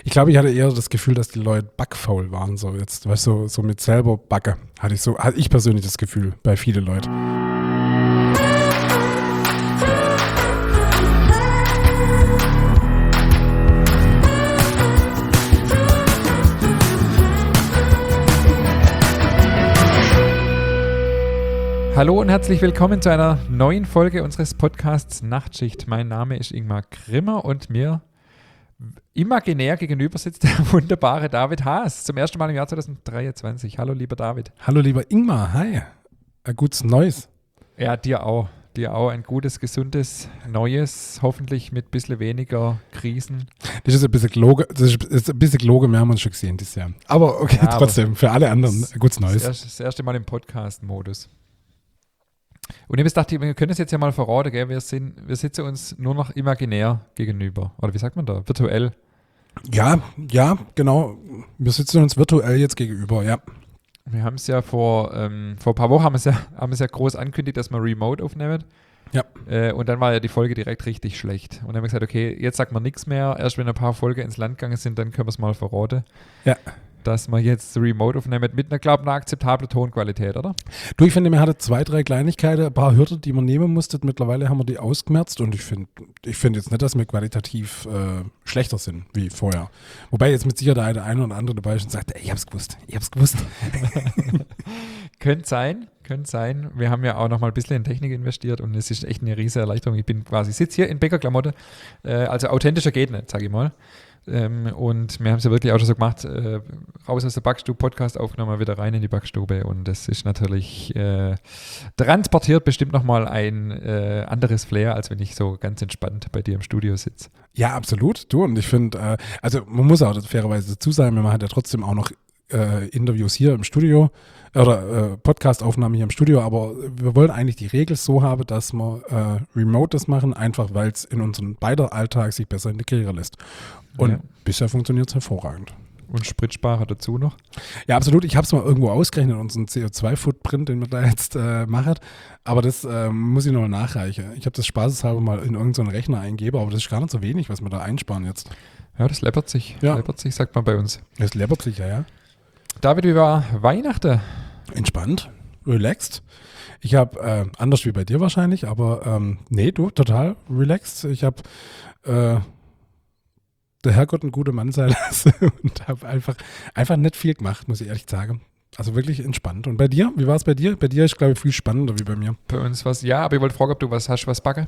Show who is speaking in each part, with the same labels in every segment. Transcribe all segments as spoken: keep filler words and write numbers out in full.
Speaker 1: Ich glaube, ich hatte eher das Gefühl, dass die Leute backfaul waren, so jetzt, weißt du, so, so mit selber Backe, hatte ich so, hatte ich persönlich das Gefühl, bei vielen Leuten.
Speaker 2: Hallo und herzlich willkommen zu einer neuen Folge unseres Podcasts Nachtschicht. Mein Name ist Ingmar Grimmer und mir imaginär gegenüber sitzt der wunderbare David Haas. Zum ersten Mal im Jahr zwanzig dreiundzwanzig. Hallo lieber David.
Speaker 1: Hallo lieber Ingmar, hi. Ein gutes Neues.
Speaker 2: Ja, dir auch. Dir auch ein gutes, gesundes, Neues, hoffentlich mit ein bisschen weniger Krisen.
Speaker 1: Das ist ein bisschen gelogen, das ist, ist ein bisschen gelogen, wir haben uns schon gesehen dieses Jahr. Aber okay, ja, trotzdem, aber für alle anderen ein gutes Neues.
Speaker 2: Das erste, das erste Mal im Podcast-Modus. Und ich habe gedacht, wir können es jetzt ja mal verraten, gell? Wir, sind, wir sitzen uns nur noch imaginär gegenüber. Oder wie sagt man da? Virtuell.
Speaker 1: Ja, ja, genau. Wir sitzen uns virtuell jetzt gegenüber, ja.
Speaker 2: Wir haben es ja vor, ähm, vor ein paar Wochen haben es ja, haben es ja groß angekündigt, dass wir remote aufnehmen.
Speaker 1: Ja.
Speaker 2: Äh, und dann war ja die Folge direkt richtig schlecht. Und dann haben wir gesagt, okay, jetzt sagt man nichts mehr. Erst wenn ein paar Folgen ins Land gegangen sind, dann können wir es mal verraten. Ja. Dass wir jetzt remote aufnehmen mit einer, glaube ich, einer akzeptablen Tonqualität, oder?
Speaker 1: Du, ich finde, wir hatten zwei, drei Kleinigkeiten, ein paar Hürden, die man nehmen musste. Mittlerweile haben wir die ausgemerzt und ich finde ich find jetzt nicht, dass wir qualitativ äh, schlechter sind wie vorher. Wobei jetzt mit Sicherheit der eine oder andere dabei ist und sagt, ey, ich hab's gewusst, ich hab's gewusst.
Speaker 2: Könnte sein, könnte sein. Wir haben ja auch noch mal ein bisschen in Technik investiert und es ist echt eine riesige Erleichterung. Ich bin quasi, sitze hier in Bäckerklamotte, äh, also authentischer geht nicht, sage ich mal. Ähm, und wir haben es ja wirklich auch schon so gemacht, äh, raus aus der Backstube, Podcast aufgenommen, wieder rein in die Backstube und das ist natürlich, äh, transportiert bestimmt nochmal ein äh, anderes Flair, als wenn ich so ganz entspannt bei dir im Studio sitze.
Speaker 1: Ja, absolut, du und ich finde, äh, also man muss auch fairerweise dazu sagen, wir machen ja trotzdem auch noch äh, Interviews hier im Studio oder äh, Podcast-Aufnahmen hier im Studio, aber wir wollen eigentlich die Regel so haben, dass wir äh, remote das machen, einfach weil es in unserem beider Alltag sich besser integrieren lässt. Und ja. Bisher funktioniert es hervorragend.
Speaker 2: Und Spritsparer dazu noch?
Speaker 1: Ja, absolut. Ich habe es mal irgendwo ausgerechnet, unseren C O zwei Footprint, den wir da jetzt äh, machen. Aber das äh, muss ich noch nachreichen. Ich habe das spaßeshalber mal in irgendeinen Rechner eingeben, aber das ist gar nicht so wenig, was wir da einsparen jetzt.
Speaker 2: Ja, das läppert sich.
Speaker 1: Ja.
Speaker 2: Läppert sich, sagt man bei uns.
Speaker 1: Das läppert sich, ja, ja.
Speaker 2: David, wie war Weihnachten?
Speaker 1: Entspannt, relaxed. Ich habe, äh, anders wie bei dir wahrscheinlich, aber ähm, nee, du, total relaxed. Ich habe äh, der Herrgott ein guter Mann sein lassen und habe einfach, einfach nicht viel gemacht, muss ich ehrlich sagen. Also wirklich entspannt. Und bei dir? Wie war es bei dir? Bei dir ist, glaube ich, viel spannender wie bei mir.
Speaker 2: Bei uns war es, ja, aber ich wollte fragen, ob du was hast, was backe?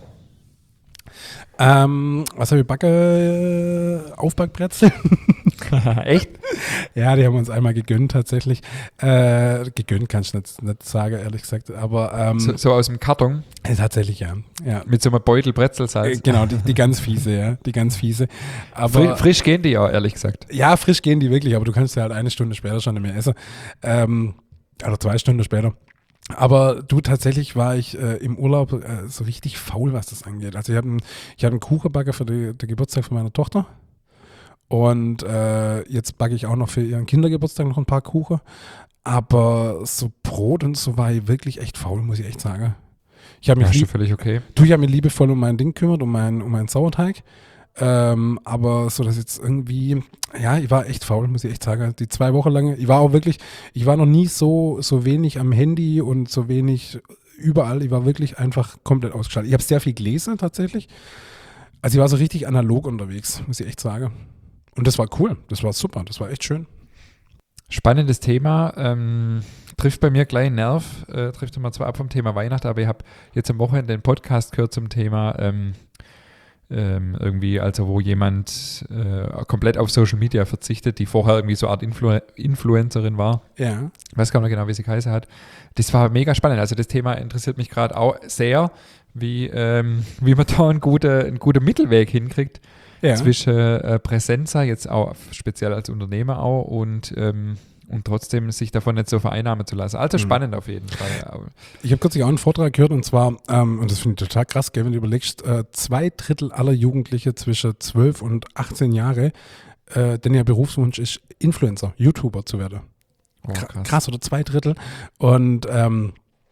Speaker 1: Ähm, was habe ich backe? Aufbackbrezel.
Speaker 2: Echt?
Speaker 1: Ja, die haben wir uns einmal gegönnt tatsächlich. Äh, gegönnt kann ich nicht, nicht sagen, ehrlich gesagt. Aber ähm,
Speaker 2: so, so aus dem Karton?
Speaker 1: Äh, tatsächlich, ja. ja.
Speaker 2: Mit so einem Beutel Brezelsalz?
Speaker 1: Äh, genau, die, die ganz fiese, ja. Die ganz fiese. Aber,
Speaker 2: Fri- frisch gehen die ja, ehrlich gesagt.
Speaker 1: Ja, frisch gehen die wirklich, aber du kannst ja halt eine Stunde später schon nicht mehr essen. Ähm, oder zwei Stunden später. Aber du, tatsächlich war ich äh, im Urlaub äh, so richtig faul, was das angeht. Also ich habe ich hab einen Kuchen backen für die, den Geburtstag von meiner Tochter. Und äh, jetzt backe ich auch noch für ihren Kindergeburtstag noch ein paar Kuchen. Aber so Brot und so war ich wirklich echt faul, muss ich echt sagen. Ich habe mich,
Speaker 2: ja,
Speaker 1: lieb-
Speaker 2: völlig okay.
Speaker 1: du, ich hab mich liebevoll um mein Ding gekümmert, um meinen um meinen Sauerteig. Ähm, aber so, dass jetzt irgendwie, ja, ich war echt faul, muss ich echt sagen. Die zwei Wochen lang, ich war auch wirklich, ich war noch nie so, so wenig am Handy und so wenig überall. Ich war wirklich einfach komplett ausgeschaltet. Ich habe sehr viel gelesen tatsächlich. Also ich war so richtig analog unterwegs, muss ich echt sagen. Und das war cool, das war super, das war echt schön.
Speaker 2: Spannendes Thema, ähm, trifft bei mir gleich einen Nerv, äh, trifft immer zwar ab vom Thema Weihnachten, aber ich habe jetzt am Wochenende den Podcast gehört zum Thema ähm, ähm, irgendwie, also wo jemand äh, komplett auf Social Media verzichtet, die vorher irgendwie so eine Art Influ- Influencerin war.
Speaker 1: Ja.
Speaker 2: Ich weiß gar nicht genau, wie sie geheißen hat. Das war mega spannend, also das Thema interessiert mich gerade auch sehr, wie, ähm, wie man da einen guten, einen guten Mittelweg hinkriegt. Ja. Zwischen äh, Präsenza, jetzt auch speziell als Unternehmer auch und, ähm, und trotzdem sich davon nicht so vereinnahmen zu lassen. Also spannend mhm. auf jeden Fall.
Speaker 1: Ich habe kürzlich auch einen Vortrag gehört und zwar, ähm, und das finde ich total krass, gell, wenn du überlegst, äh, zwei Drittel aller Jugendliche zwischen zwölf und achtzehn Jahre, äh, denn ihr Berufswunsch ist, Influencer, YouTuber zu werden.
Speaker 2: Oh, krass.
Speaker 1: krass, oder zwei Drittel. Und ähm,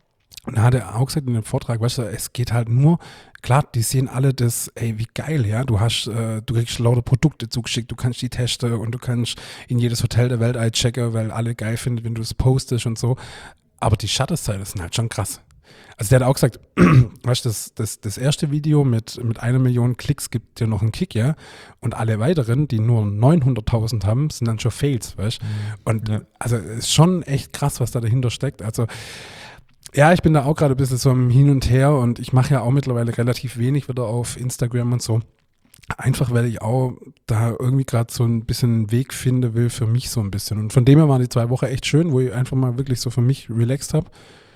Speaker 1: Und da hat er auch gesagt in dem Vortrag, weißt du, es geht halt nur, klar, die sehen alle das, ey, wie geil, ja, du hast, äh, du kriegst lauter Produkte zugeschickt, du kannst die testen und du kannst in jedes Hotel der Welt einchecken, weil alle geil finden, wenn du es postest und so. Aber die Schattenseiten sind halt schon krass. Also der hat auch gesagt, weißt du, das, das, das erste Video mit, mit einer Million Klicks gibt dir noch einen Kick, ja, und alle weiteren, die nur neunhunderttausend haben, sind dann schon Fails, weißt du. Und
Speaker 2: Ja.
Speaker 1: also es ist schon echt krass, was da dahinter steckt. Also ja, ich bin da auch gerade ein bisschen so im Hin und Her und ich mache ja auch mittlerweile relativ wenig wieder auf Instagram und so. Einfach, weil ich auch da irgendwie gerade so ein bisschen einen Weg finde will für mich so ein bisschen. Und von dem her waren die zwei Wochen echt schön, wo ich einfach mal wirklich so für mich relaxed habe.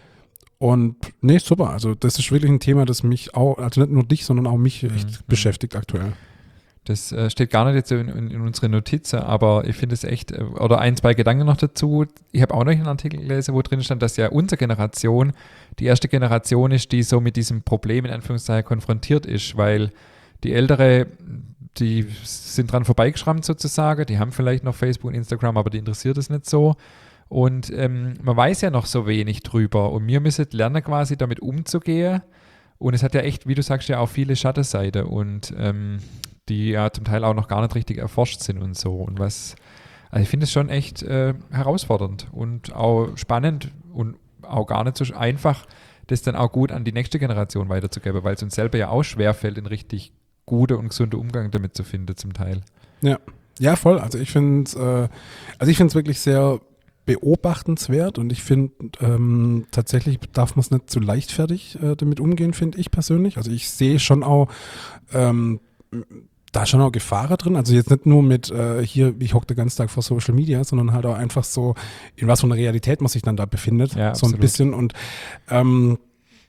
Speaker 1: Und nee, super. Also das ist wirklich ein Thema, das mich auch, also nicht nur dich, sondern auch mich echt
Speaker 2: Mhm.
Speaker 1: beschäftigt aktuell.
Speaker 2: Das äh, steht gar nicht jetzt in, in, in unseren Notizen, aber ich finde es echt, äh, oder ein, zwei Gedanken noch dazu. Ich habe auch noch einen Artikel gelesen, wo drin stand, dass ja unsere Generation die erste Generation ist, die so mit diesem Problem in Anführungszeichen konfrontiert ist, weil die Ältere, die sind dran vorbeigeschrammt sozusagen, die haben vielleicht noch Facebook und Instagram, aber die interessiert es nicht so. Und ähm, man weiß ja noch so wenig drüber und wir müssen lernen quasi damit umzugehen. Und es hat ja echt, wie du sagst, ja auch viele Schattenseiten und ähm, die ja zum Teil auch noch gar nicht richtig erforscht sind und so. Und was, also ich finde es schon echt äh, herausfordernd und auch spannend und auch gar nicht so einfach, das dann auch gut an die nächste Generation weiterzugeben, weil es uns selber ja auch schwerfällt, einen richtig guten und gesunden Umgang damit zu finden zum Teil.
Speaker 1: Ja, ja, voll. Also ich finde es äh, also ich finde es wirklich sehr beobachtenswert und ich finde ähm, tatsächlich darf man es nicht zu leichtfertig äh, damit umgehen, finde ich persönlich. Also ich sehe schon auch ähm, da schon auch Gefahren drin. Also jetzt nicht nur mit äh, hier, ich hocke den ganzen Tag vor Social Media, sondern halt auch einfach so, in was für einer Realität man sich dann da befindet.
Speaker 2: Ja,
Speaker 1: so ein
Speaker 2: absolut.
Speaker 1: bisschen und ähm,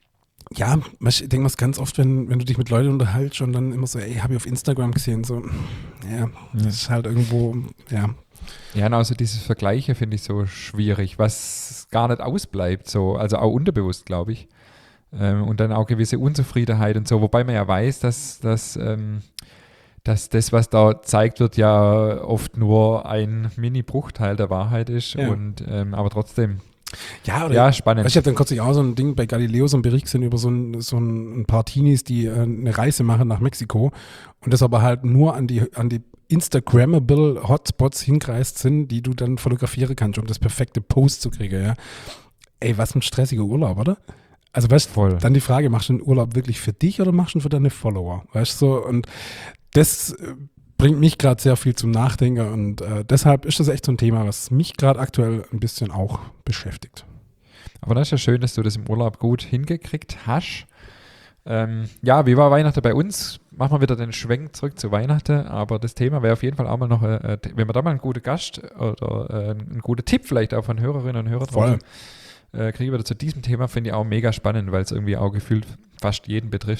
Speaker 1: ja, ich denke mal ganz oft, wenn, wenn du dich mit Leuten unterhältst und dann immer so, ey, habe ich auf Instagram gesehen, so, ja, das ist halt irgendwo, ja.
Speaker 2: Ja, und also dieses Vergleiche finde ich so schwierig, was gar nicht ausbleibt, so, also auch unterbewusst, glaube ich. Ähm, und dann auch gewisse Unzufriedenheit und so, wobei man ja weiß, dass, dass, ähm, dass das, was da gezeigt wird, ja oft nur ein Mini-Bruchteil der Wahrheit ist.
Speaker 1: Ja.
Speaker 2: Und ähm, aber trotzdem,
Speaker 1: Ja, oder
Speaker 2: ja, spannend.
Speaker 1: ich habe dann kürzlich auch so ein Ding bei Galileo, so ein Bericht gesehen über so ein, so ein paar Teenies, die äh, eine Reise machen nach Mexiko und das aber halt nur an die, an die Instagrammable Hotspots hingereist sind, die du dann fotografieren kannst, um das perfekte Post zu kriegen, ja. Ey, was ein stressiger Urlaub, oder? Also weißt
Speaker 2: Voll.
Speaker 1: dann die Frage, machst du den Urlaub wirklich für dich oder machst du ihn für deine Follower? Weißt du, so, und das äh, bringt mich gerade sehr viel zum Nachdenken und äh, deshalb ist das echt so ein Thema, was mich gerade aktuell ein bisschen auch beschäftigt.
Speaker 2: Aber das ist ja schön, dass du das im Urlaub gut hingekriegt hast. Ähm, ja, wie war Weihnachten bei uns? Machen wir wieder den Schwenk zurück zu Weihnachten, aber das Thema wäre auf jeden Fall auch mal noch, äh, wenn wir da mal einen guten Gast oder äh, einen guten Tipp vielleicht auch von Hörerinnen und Hörern
Speaker 1: Voll.
Speaker 2: äh, kriegen wir zu diesem Thema, finde ich auch mega spannend, weil es irgendwie auch gefühlt fast jeden betrifft.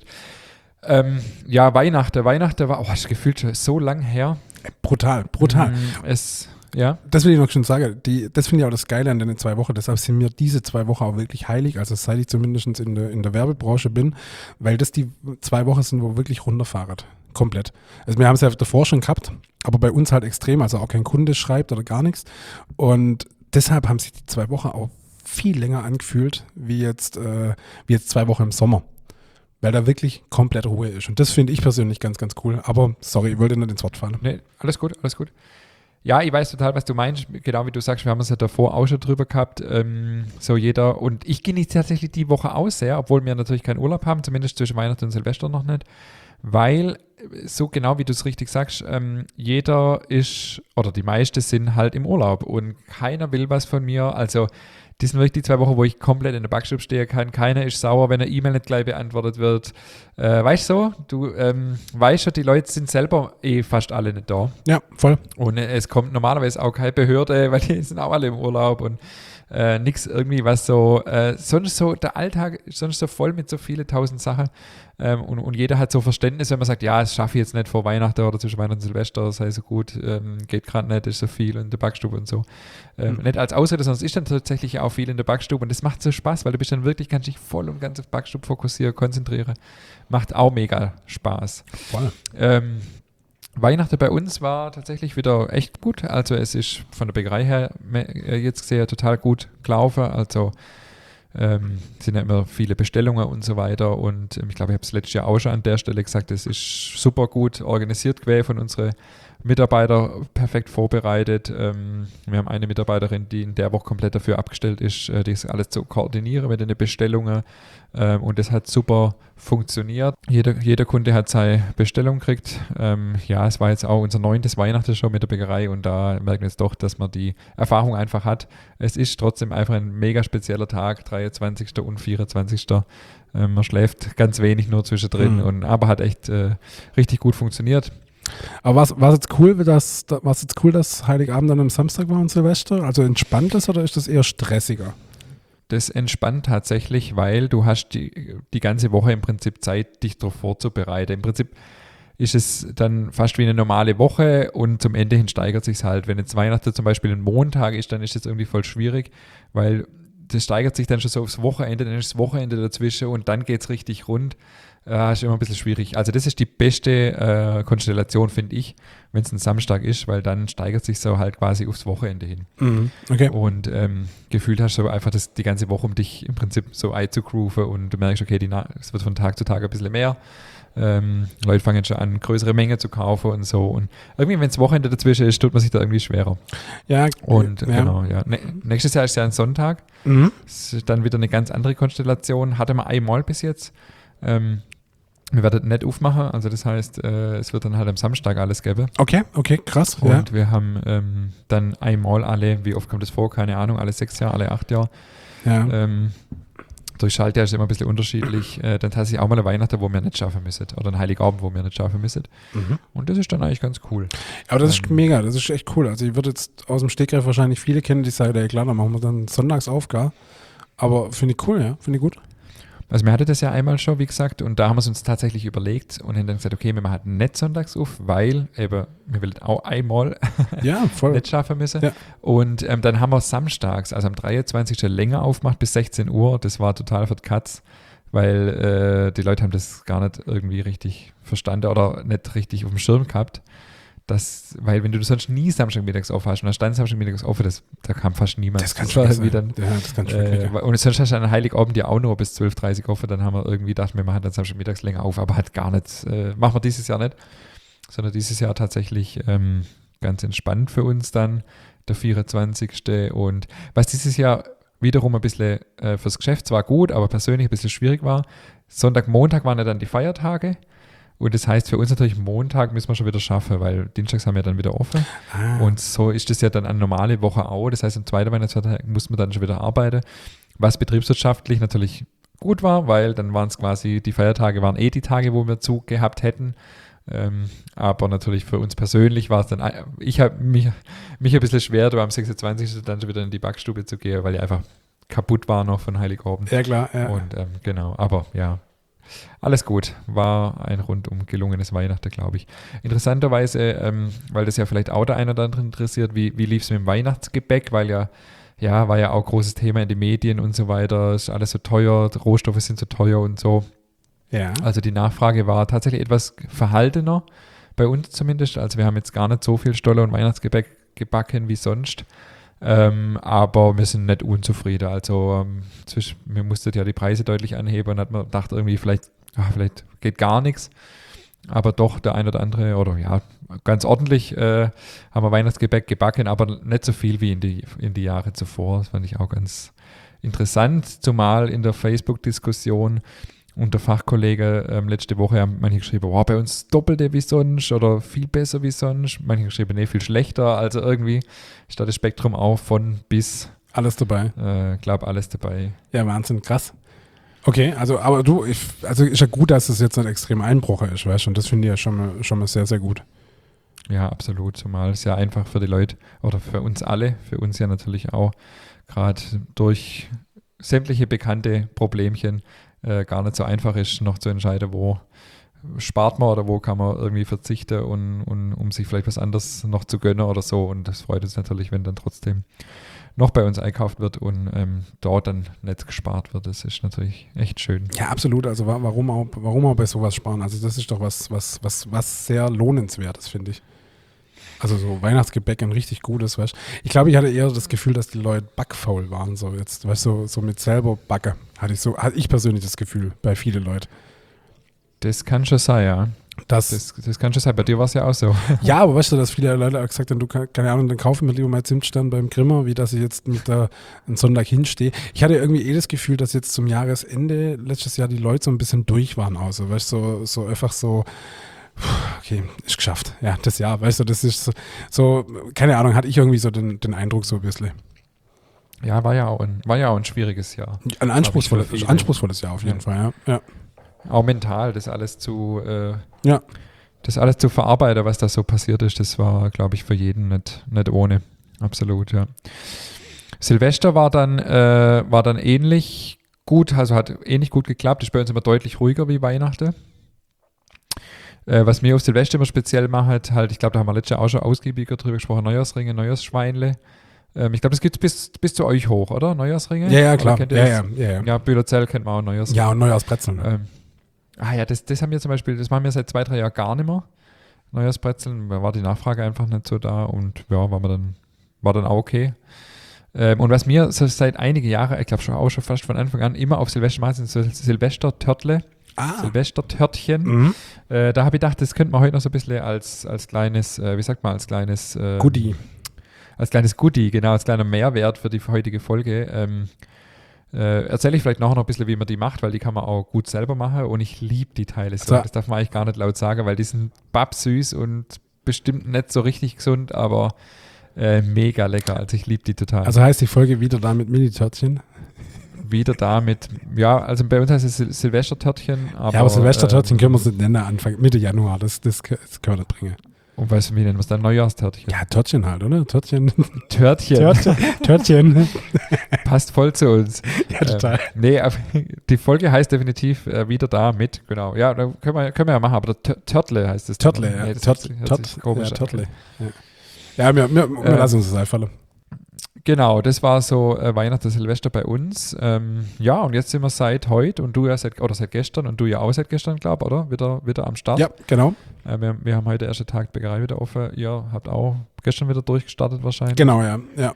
Speaker 2: Ähm, ja, Weihnachten. Weihnachten war, oh, ist gefühlt schon so lang her.
Speaker 1: Brutal, brutal.
Speaker 2: Mm, Es, ja,
Speaker 1: Das will ich noch schon sagen. Die, das finde ich auch das Geile an den zwei Wochen. Deshalb sind mir diese zwei Wochen auch wirklich heilig. Also seit ich zumindest in der, in der Werbebranche bin, weil das die zwei Wochen sind, wo wirklich runterfahren. Komplett. Also wir haben es ja davor schon gehabt, aber bei uns halt extrem. Also auch kein Kunde schreibt oder gar nichts. Und deshalb haben sich die zwei Wochen auch viel länger angefühlt, wie jetzt, äh, wie jetzt zwei Wochen im Sommer. Weil da wirklich komplett Ruhe ist. Und das finde ich persönlich ganz, ganz cool. Aber sorry, ich wollte nicht ins Wort fallen.
Speaker 2: nee, alles gut, alles gut. Ja, ich weiß total, was du meinst. Genau wie du sagst, wir haben es ja davor auch schon drüber gehabt. Ähm, so jeder. Und ich genieße tatsächlich die Woche auch sehr, obwohl wir natürlich keinen Urlaub haben, zumindest zwischen Weihnachten und Silvester noch nicht. Weil, so genau wie du es richtig sagst, ähm, jeder ist, oder die meisten sind halt im Urlaub und keiner will was von mir. Also, das sind wirklich die zwei Wochen, wo ich komplett in der Backstube stehen kann. Keiner ist sauer, wenn eine E-Mail nicht gleich beantwortet wird. Äh, weißt du so? Du ähm, weißt schon, die Leute sind selber eh fast alle nicht da.
Speaker 1: Ja, voll.
Speaker 2: Und äh, es kommt normalerweise auch keine Behörde, weil die sind auch alle im Urlaub und äh, nichts irgendwie, was so, äh, sonst so, der Alltag ist sonst so voll mit so vielen tausend Sachen ähm, und, und jeder hat so Verständnis, wenn man sagt, ja, das schaffe ich jetzt nicht vor Weihnachten oder zwischen Weihnachten und Silvester, sei so gut, ähm, geht gerade nicht, ist so viel in der Backstube und so. Ähm,
Speaker 1: Mhm.
Speaker 2: Nicht als Ausrede, sondern es ist dann tatsächlich auch viel in der Backstube und das macht so Spaß, weil du bist dann wirklich, kannst dich voll und ganz auf Backstube fokussieren, konzentrieren. Macht auch mega Spaß.
Speaker 1: Voll.
Speaker 2: Ähm, Weihnachten bei uns war tatsächlich wieder echt gut. Also es ist von der Bäckerei her me- äh, jetzt sehr total gut gelaufen. Also Ähm, sind ja immer viele Bestellungen und so weiter und ähm, ich glaube, ich habe es letztes Jahr auch schon an der Stelle gesagt, es ist super gut organisiert gewesen von unseren Mitarbeitern, perfekt vorbereitet. Ähm, wir haben eine Mitarbeiterin, die in der Woche komplett dafür abgestellt ist, äh, das alles zu koordinieren mit den Bestellungen ähm, und das hat super funktioniert. Jeder, jeder Kunde hat seine Bestellung gekriegt. Ähm, ja, es war jetzt auch unser neuntes Weihnachten schon mit der Bäckerei und da merken wir jetzt doch, dass man die Erfahrung einfach hat. Es ist trotzdem einfach ein mega spezieller Tag, dreiundzwanzigsten und vierundzwanzigsten Ähm, man schläft ganz wenig nur zwischendrin,
Speaker 1: Mhm.
Speaker 2: und, aber hat echt äh, richtig gut funktioniert.
Speaker 1: Aber war es jetzt cool, dass war's jetzt cool, dass Heiligabend dann am Samstag war und Silvester? Also entspannt ist oder ist das eher stressiger?
Speaker 2: Das entspannt tatsächlich, weil du hast die, die ganze Woche im Prinzip Zeit, dich darauf vorzubereiten. Im Prinzip ist es dann fast wie eine normale Woche und zum Ende hin steigert sich es halt. Wenn jetzt Weihnachten zum Beispiel ein Montag ist, dann ist das irgendwie voll schwierig, weil das steigert sich dann schon so aufs Wochenende, dann ist das Wochenende dazwischen und dann geht es richtig rund. Äh, ist immer ein bisschen schwierig. Also das ist die beste äh, Konstellation, finde ich, wenn es ein Samstag ist, weil dann steigert sich so halt quasi aufs Wochenende hin.
Speaker 1: Mhm. Okay.
Speaker 2: Und ähm, gefühlt hast du einfach das, die ganze Woche, um dich im Prinzip so einzugrooven und du merkst, okay, die Na- es wird von Tag zu Tag ein bisschen mehr. Ähm, Leute fangen schon an, größere Mengen zu kaufen und so. Und irgendwie, wenn das Wochenende dazwischen ist, tut man sich da irgendwie schwerer.
Speaker 1: Ja,
Speaker 2: Und
Speaker 1: ja.
Speaker 2: genau, ja. Ne- nächstes Jahr ist ja ein Sonntag.
Speaker 1: Mhm.
Speaker 2: Das ist dann wieder eine ganz andere Konstellation. Hatte man einmal bis jetzt. Ähm, wir werden nicht aufmachen, also das heißt, äh, es wird dann halt am Samstag alles geben.
Speaker 1: Okay, okay, krass.
Speaker 2: Und
Speaker 1: Ja.
Speaker 2: wir haben ähm, dann einmal alle, wie oft kommt das vor? Keine Ahnung, alle sechs Jahre, alle acht Jahre.
Speaker 1: Ja.
Speaker 2: Ähm, durch Schaltjahr ist es immer ein bisschen unterschiedlich. Äh, dann tatsächlich auch mal eine Weihnachten, wo wir nicht schaffen müssen. Oder ein Heiligabend, wo wir nicht schaffen müssen.
Speaker 1: Mhm.
Speaker 2: Und das ist dann eigentlich ganz cool.
Speaker 1: Aber das ist
Speaker 2: Ähm,
Speaker 1: mega, das ist echt cool. Also ich würde jetzt aus dem Stegreif wahrscheinlich viele kennen, die sagen, ja klar, dann machen wir dann sonntags auf, gar. Aber finde ich cool, ja, finde ich gut.
Speaker 2: Also wir hatten das ja einmal schon, wie gesagt, und da haben wir es uns tatsächlich überlegt und haben dann gesagt, okay, wir machen nicht sonntags auf, weil eben, wir wollen auch einmal
Speaker 1: Ja, voll.
Speaker 2: nicht schaffen müssen.
Speaker 1: Ja.
Speaker 2: Und ähm, dann haben wir samstags, also am dreiundzwanzigsten länger aufgemacht, bis sechzehn Uhr. Das war total für die Katz, weil äh, die Leute haben das gar nicht irgendwie richtig verstanden oder nicht richtig auf dem Schirm gehabt. Das, weil wenn du sonst nie Samstagmittags auf hast und dann stand Samstagmittags auf, das, da kam fast niemand.
Speaker 1: Das kann
Speaker 2: war
Speaker 1: schon
Speaker 2: irgendwie
Speaker 1: sein.
Speaker 2: dann,
Speaker 1: Ja, das kann schon wirklich,
Speaker 2: äh,
Speaker 1: ja.
Speaker 2: und sonst hast du an Heiligabend ja auch nur bis zwölf Uhr dreißig offen, dann haben wir irgendwie gedacht, wir machen dann Samstagmittags länger auf, aber halt gar nicht, äh, machen wir dieses Jahr nicht, sondern dieses Jahr tatsächlich ähm, ganz entspannt für uns dann, der vierundzwanzigste Und was dieses Jahr wiederum ein bisschen äh, fürs Geschäft zwar gut, aber persönlich ein bisschen schwierig war, Sonntag, Montag waren ja dann die Feiertage. Und das heißt für uns natürlich, Montag müssen wir schon wieder schaffen, weil Dienstags haben wir dann wieder offen.
Speaker 1: Ah.
Speaker 2: Und so ist das ja dann eine normale Woche auch. Das heißt, am zweiten Weihnachtsfeiertag muss man dann schon wieder arbeiten. Was betriebswirtschaftlich natürlich gut war, weil dann waren es quasi, die Feiertage waren eh die Tage, wo wir Zug gehabt hätten. Ähm, aber natürlich für uns persönlich war es dann, ich habe mich, mich ein bisschen schwer, da am sechsundzwanzigsten dann schon wieder in die Backstube zu gehen, weil ich einfach kaputt war noch von Heiligabend.
Speaker 1: Ja, klar, ja.
Speaker 2: Und ähm, genau, aber ja, alles gut. War ein rundum gelungenes Weihnachten, glaube ich. Interessanterweise, ähm, weil das ja vielleicht auch der eine oder andere interessiert, wie, wie lief es mit dem Weihnachtsgebäck, weil ja, ja, war ja auch großes Thema in den Medien und so weiter, ist alles so teuer, die Rohstoffe sind so teuer und so.
Speaker 1: Ja.
Speaker 2: Also die Nachfrage war tatsächlich etwas verhaltener, bei uns zumindest. Also wir haben jetzt gar nicht so viel Stolle und Weihnachtsgebäck gebacken wie sonst. Ähm, aber wir sind nicht unzufrieden. Also ähm, zwischen, wir mussten ja die Preise deutlich anheben und hat man gedacht, irgendwie vielleicht, ach, vielleicht geht gar nichts. Aber doch der ein oder andere, oder ja, ganz ordentlich äh, haben wir Weihnachtsgebäck gebacken, aber nicht so viel wie in die, in die Jahre zuvor. Das fand ich auch ganz interessant, zumal in der Facebook-Diskussion unter Fachkollegen ähm, letzte Woche haben manche geschrieben, wow, bei uns doppelte wie sonst oder viel besser wie sonst. Manche geschrieben, nee, viel schlechter. Also irgendwie steht das Spektrum auch von bis.
Speaker 1: Alles dabei.
Speaker 2: Ich äh, glaube, alles dabei.
Speaker 1: Ja, Wahnsinn, krass. Okay, also, aber du, ich, also ist ja gut, dass es jetzt ein extremer Einbruch ist, weißt du, und das finde ich ja schon mal, schon mal sehr, sehr gut.
Speaker 2: Ja, absolut. Zumal es ja einfach für die Leute oder für uns alle, für uns ja natürlich auch, gerade durch sämtliche bekannte Problemchen, Äh, gar nicht so einfach ist, noch zu entscheiden, wo spart man oder wo kann man irgendwie verzichten, und, und um sich vielleicht was anderes noch zu gönnen oder so. Und das freut uns natürlich, wenn dann trotzdem noch bei uns einkauft wird und ähm, dort dann nicht gespart wird. Das ist natürlich echt schön.
Speaker 1: Ja, absolut. Also wa- warum auch, warum auch bei sowas sparen? Also das ist doch was, was, was, was sehr lohnenswertes, finde ich. Also so Weihnachtsgebäck, ein richtig gutes, weißt du. Ich glaube, ich hatte eher das Gefühl, dass die Leute backfaul waren, so jetzt, weißt du, so, so mit selber Backe. Hatte ich so, hatte ich persönlich das Gefühl, bei vielen Leuten.
Speaker 2: Das kann schon sein, ja.
Speaker 1: Das,
Speaker 2: Das, das kann schon sein. Bei dir war es ja auch so.
Speaker 1: ja, aber weißt du, dass viele Leute auch gesagt haben, du, keine Ahnung, dann kaufen wir lieber mal Zimtstern beim Grimmer, wie dass ich jetzt mit da einen Sonntag hinstehe. Ich hatte irgendwie eh das Gefühl, dass jetzt zum Jahresende letztes Jahr die Leute so ein bisschen durch waren, also, weißt du, so, so einfach so, okay, ist geschafft. Ja, das Jahr, weißt du, das ist so, so keine Ahnung, hatte ich irgendwie so den, den Eindruck so ein bisschen.
Speaker 2: Ja, war ja auch ein, war ja auch ein schwieriges Jahr.
Speaker 1: Ein anspruchsvolles, anspruchsvolles Jahr auf jeden ja. Fall, ja. ja.
Speaker 2: Auch mental, das alles zu äh,
Speaker 1: ja.
Speaker 2: das alles zu verarbeiten, was da so passiert ist, das war, glaube ich, für jeden nicht, nicht ohne. Absolut, ja. Silvester war dann, äh, war dann ähnlich gut, also hat ähnlich gut geklappt. Ist bei uns immer deutlich ruhiger wie Weihnachten. Äh, was mir auf Silvester immer speziell macht, halt, ich glaube, da haben wir letztes Jahr auch schon ausgiebiger drüber gesprochen, Neujahrsringe, Neujahrsschweinle. Ähm, ich glaube, das geht bis, bis zu euch hoch, oder? Neujahrsringe?
Speaker 1: Ja, ja, klar.
Speaker 2: Ja,
Speaker 1: ja, ja, ja.
Speaker 2: ja, Bühlerzell kennt man auch Neujahrsringe.
Speaker 1: Ja, und Neujahrsbrezeln.
Speaker 2: Ähm, ah ja, das, das haben wir zum Beispiel, das machen wir seit zwei, drei Jahren gar nicht mehr. Neujahrsbrezeln, da war die Nachfrage einfach nicht so da und ja, war, wir dann, war dann auch okay. Ähm, und was mir so seit einigen Jahren, ich glaube schon auch schon fast von Anfang an, immer auf Silvester machen, sind so Silvester-Törtle. Ah. Silvester-Törtchen. Mhm. Äh, da habe ich gedacht, das könnte man heute noch so ein bisschen als, als kleines, äh, wie sagt man, als kleines äh,
Speaker 1: Goodie.
Speaker 2: Als kleines Goodie, genau, als kleiner Mehrwert für die heutige Folge. Ähm, äh, erzähle ich vielleicht nachher noch ein bisschen, wie man die macht, weil die kann man auch gut selber machen und ich liebe die Teile so. Also, das darf man eigentlich gar nicht laut sagen, weil die sind babsüß und bestimmt nicht so richtig gesund, aber äh, mega lecker. Also ich liebe die total.
Speaker 1: Also heißt die Folge wieder da mit Mini-Törtchen?
Speaker 2: Wieder da mit, ja, also bei uns heißt es Sil- Silvestertörtchen. Aber,
Speaker 1: ja, aber Silvestertörtchen
Speaker 2: ähm,
Speaker 1: können wir es nicht nennen, Anfang, Mitte Januar, das, das, das können wir nicht bringen.
Speaker 2: Und weißt du, wie nennen wir es dann? Neujahrstörtchen?
Speaker 1: Ja, Törtchen halt, oder? Törtchen.
Speaker 2: Törtchen.
Speaker 1: Törtchen. Törtchen.
Speaker 2: Passt voll zu uns.
Speaker 1: Ja, total.
Speaker 2: Ähm, nee, die Folge heißt definitiv äh, wieder da mit, genau. Ja, da können wir, können wir ja machen, aber der Törtle heißt es.
Speaker 1: Törtle, ja.
Speaker 2: Nee, das
Speaker 1: Tört,
Speaker 2: hört sich, hört
Speaker 1: Tört,
Speaker 2: sich komisch
Speaker 1: ja, Törtle.
Speaker 2: an.
Speaker 1: Ja, ja wir, wir, wir
Speaker 2: äh,
Speaker 1: lassen uns das einfallen.
Speaker 2: Genau, das war so äh, Weihnachten, Silvester bei uns. Ähm, ja, und jetzt sind wir seit heute und du ja seit, oder seit gestern und du ja auch seit gestern, glaube ich, oder? Wieder, wieder am Start.
Speaker 1: Ja, genau.
Speaker 2: Äh, wir, wir haben heute den ersten Tag Bäckerei wieder offen. Ihr habt auch gestern wieder durchgestartet wahrscheinlich.
Speaker 1: Genau, ja. ja.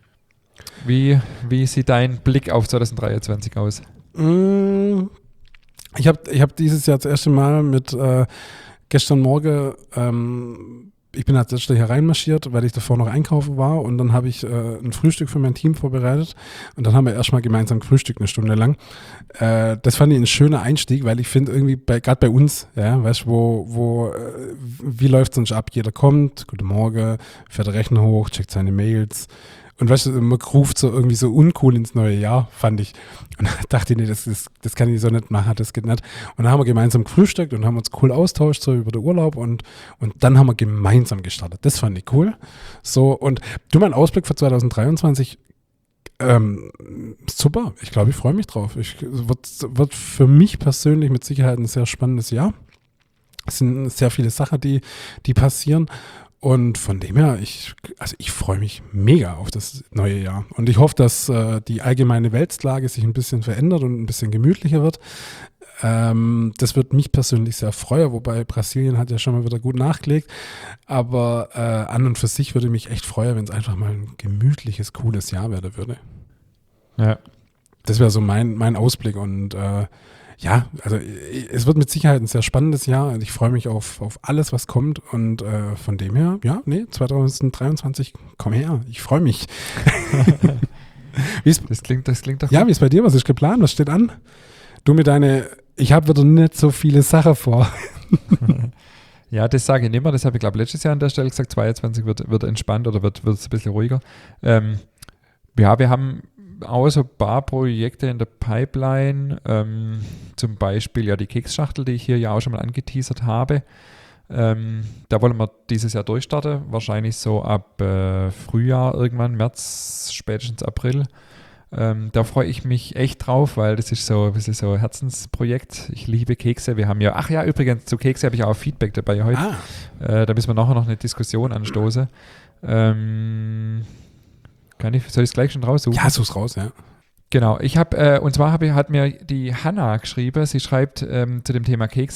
Speaker 2: Wie, wie sieht dein Blick auf zwanzig dreiundzwanzig aus?
Speaker 1: Mm, ich habe ich hab dieses Jahr das erste Mal mit äh, gestern Morgen ähm, ich bin als letzter hier reinmarschiert, weil ich davor noch einkaufen war und dann habe ich äh, ein Frühstück für mein Team vorbereitet und dann haben wir erstmal gemeinsam gefrühstückt eine Stunde lang. Äh, das fand ich ein schöner Einstieg, weil ich finde irgendwie, gerade bei uns, ja, weißt du, wo, wo, äh, wie läuft es sonst ab? Jeder kommt, guten Morgen, fährt der Rechner hoch, checkt seine Mails. Und weißt du, man ruft so irgendwie so uncool ins neue Jahr, fand ich. Und da dachte ich, nee, das, das, das kann ich so nicht machen, das geht nicht. Und dann haben wir gemeinsam gefrühstückt und haben uns cool austauscht, so über den Urlaub und, und dann haben wir gemeinsam gestartet. Das fand ich cool. So, und du, mein Ausblick für zwanzig dreiundzwanzig, ähm, super. Ich glaube, ich freue mich drauf. Ich, wird, wird für mich persönlich mit Sicherheit ein sehr spannendes Jahr. Es sind sehr viele Sachen, die, die passieren. Und von dem her, ich, also ich freue mich mega auf das neue Jahr. Und ich hoffe, dass äh, die allgemeine Weltlage sich ein bisschen verändert und ein bisschen gemütlicher wird. Ähm, das wird mich persönlich sehr freuen, wobei Brasilien hat ja schon mal wieder gut nachgelegt. Aber äh, an und für sich würde mich echt freuen, wenn es einfach mal ein gemütliches, cooles Jahr werden würde.
Speaker 2: Ja.
Speaker 1: Das wäre so mein, mein Ausblick und äh, ja, also es wird mit Sicherheit ein sehr spannendes Jahr und ich freue mich auf, auf alles, was kommt und äh, von dem her, ja, nee, zwanzig dreiundzwanzig, komm her, ich freue mich.
Speaker 2: das klingt, das klingt doch
Speaker 1: Ja, wie ist bei dir, was ist geplant, was steht an? Du mit deine, ich habe wieder nicht so viele Sachen vor.
Speaker 2: Ja, das sage ich nicht mehr, das habe ich glaube letztes Jahr an der Stelle gesagt, zweiundzwanzig wird, wird entspannt oder wird, wird ein bisschen ruhiger. Ähm, ja, wir haben auch so ein paar Projekte in der Pipeline, ähm, zum Beispiel ja die Keksschachtel, die ich hier ja auch schon mal angeteasert habe. Ähm, da wollen wir dieses Jahr durchstarten, wahrscheinlich so ab äh, Frühjahr irgendwann, März, spätestens April. Ähm, da freue ich mich echt drauf, weil das ist so ein bisschen so ein Herzensprojekt. Ich liebe Kekse. Wir haben ja, ach ja, übrigens, zu Kekse habe ich auch Feedback dabei heute.
Speaker 1: Ah.
Speaker 2: Äh, da müssen wir nachher noch eine Diskussion anstoßen. Ähm, Kann ich, soll ich es gleich schon raussuchen?
Speaker 1: Ja, such's raus, ja.
Speaker 2: Genau, ich habe, äh, und zwar hab ich, hat mir die Hanna geschrieben, sie schreibt ähm, zu dem Thema Kekse,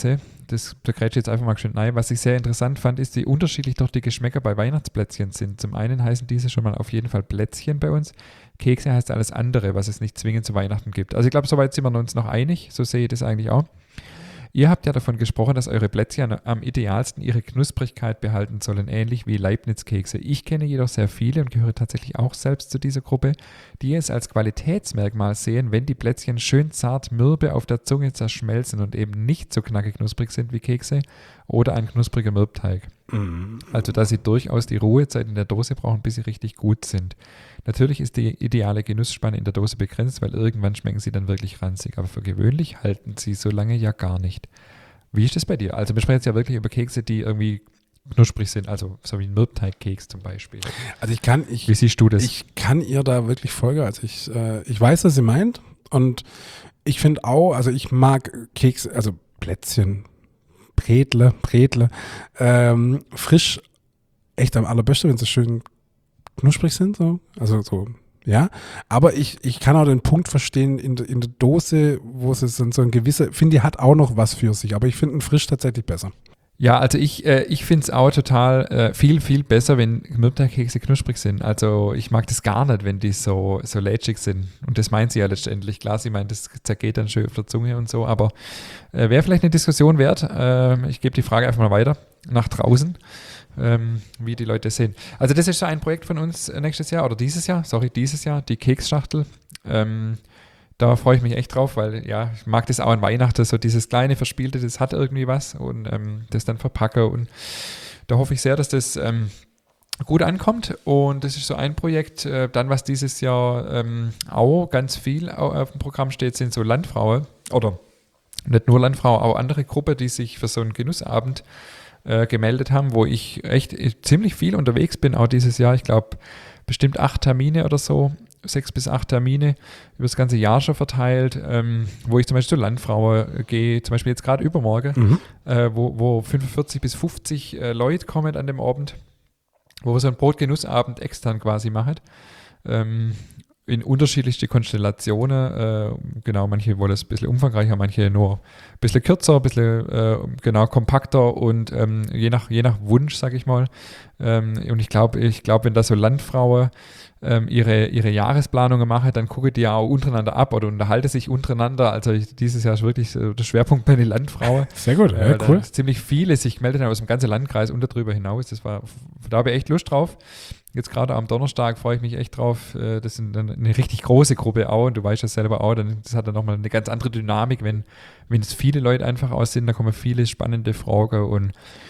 Speaker 2: das, da grätsche ich jetzt einfach mal schön rein. Was ich sehr interessant fand, ist, wie unterschiedlich doch die Geschmäcker bei Weihnachtsplätzchen sind. Zum einen heißen diese schon mal auf jeden Fall Plätzchen bei uns. Kekse heißt alles andere, was es nicht zwingend zu Weihnachten gibt. Also ich glaube, soweit sind wir uns noch einig. So sehe ich das eigentlich auch. Ihr habt ja davon gesprochen, dass eure Plätzchen am idealsten ihre Knusprigkeit behalten sollen, ähnlich wie Leibniz-Kekse. Ich kenne jedoch sehr viele und gehöre tatsächlich auch selbst zu dieser Gruppe, die es als Qualitätsmerkmal sehen, wenn die Plätzchen schön zart mürbe auf der Zunge zerschmelzen und eben nicht so knackig knusprig sind wie Kekse oder ein knuspriger Mürbteig. Mhm. Also, dass sie durchaus die Ruhezeit in der Dose brauchen, bis sie richtig gut sind. Natürlich ist die ideale Genussspanne in der Dose begrenzt, weil irgendwann schmecken sie dann wirklich ranzig. Aber für gewöhnlich halten sie so lange ja gar nicht. Wie ist das bei dir? Also wir sprechen jetzt ja wirklich über Kekse, die irgendwie knusprig sind, also so wie ein Mürbteigkeks zum Beispiel.
Speaker 1: Also ich kann, ich,
Speaker 2: wie siehst du das?
Speaker 1: Ich kann ihr da wirklich folgen. Also ich, äh, ich weiß, was sie meint und ich finde auch, also ich mag Kekse, also Plätzchen, Bretle, Bretle, ähm, frisch, echt am allerbesten, wenn sie schön knusprig sind, so, also so, ja, aber ich, ich kann auch den Punkt verstehen in, in der Dose, wo es so ein gewisser, finde ich, hat auch noch was für sich, aber ich finde einen frisch tatsächlich besser.
Speaker 2: Ja, also ich, äh, ich finde es auch total äh, viel, viel besser, wenn Mürbteigkekse knusprig sind. Also ich mag das gar nicht, wenn die so, so lätschig sind. Und das meint sie ja letztendlich. Klar, sie meint, das zergeht dann schön auf der Zunge und so, aber äh, wäre vielleicht eine Diskussion wert. Äh, ich gebe die Frage einfach mal weiter nach draußen. Ähm, wie die Leute sehen. Also das ist so ein Projekt von uns nächstes Jahr oder dieses Jahr, sorry, dieses Jahr, die Keksschachtel. Ähm, da freue ich mich echt drauf, weil ja, ich mag das auch an Weihnachten, so dieses kleine Verspielte, das hat irgendwie was und ähm, das dann verpacke und da hoffe ich sehr, dass das ähm, gut ankommt und das ist so ein Projekt. Äh, dann, was dieses Jahr ähm, auch ganz viel auf dem Programm steht, sind so Landfrauen oder nicht nur Landfrauen, auch andere Gruppen, die sich für so einen Genussabend gemeldet haben, wo ich echt ziemlich viel unterwegs bin, auch dieses Jahr. Ich glaube, bestimmt acht Termine oder so, sechs bis acht Termine über das ganze Jahr schon verteilt, ähm, wo ich zum Beispiel zur Landfrau gehe, zum Beispiel jetzt gerade übermorgen, mhm. äh, wo, wo fünfundvierzig bis fünfzig äh, Leute kommen an dem Abend, wo wir so einen Brotgenussabend extern quasi machen. Ähm, in unterschiedlichste Konstellationen. Äh, genau, manche wollen es ein bisschen umfangreicher, manche nur ein bisschen kürzer, ein bisschen äh, genau kompakter und ähm, je nach je nach Wunsch, sag ich mal. Ähm, und ich glaube, ich glaube, wenn da so Landfrauen ähm, ihre, ihre Jahresplanungen machen, dann gucken die ja auch untereinander ab oder unterhalten sich untereinander. Also ich, dieses Jahr ist wirklich so der Schwerpunkt bei den Landfrauen.
Speaker 1: Sehr gut,
Speaker 2: äh,
Speaker 1: ja, cool.
Speaker 2: Ziemlich viele sich gemeldet haben aus dem ganzen Landkreis und darüber hinaus. Das war, da habe ich echt Lust drauf. Jetzt gerade am Donnerstag freue ich mich echt drauf. Das ist dann eine richtig große Gruppe auch und du weißt das selber auch. Dann, das hat dann nochmal eine ganz andere Dynamik, wenn, wenn es viele Leute einfach aus sind. Da kommen viele spannende Fragen und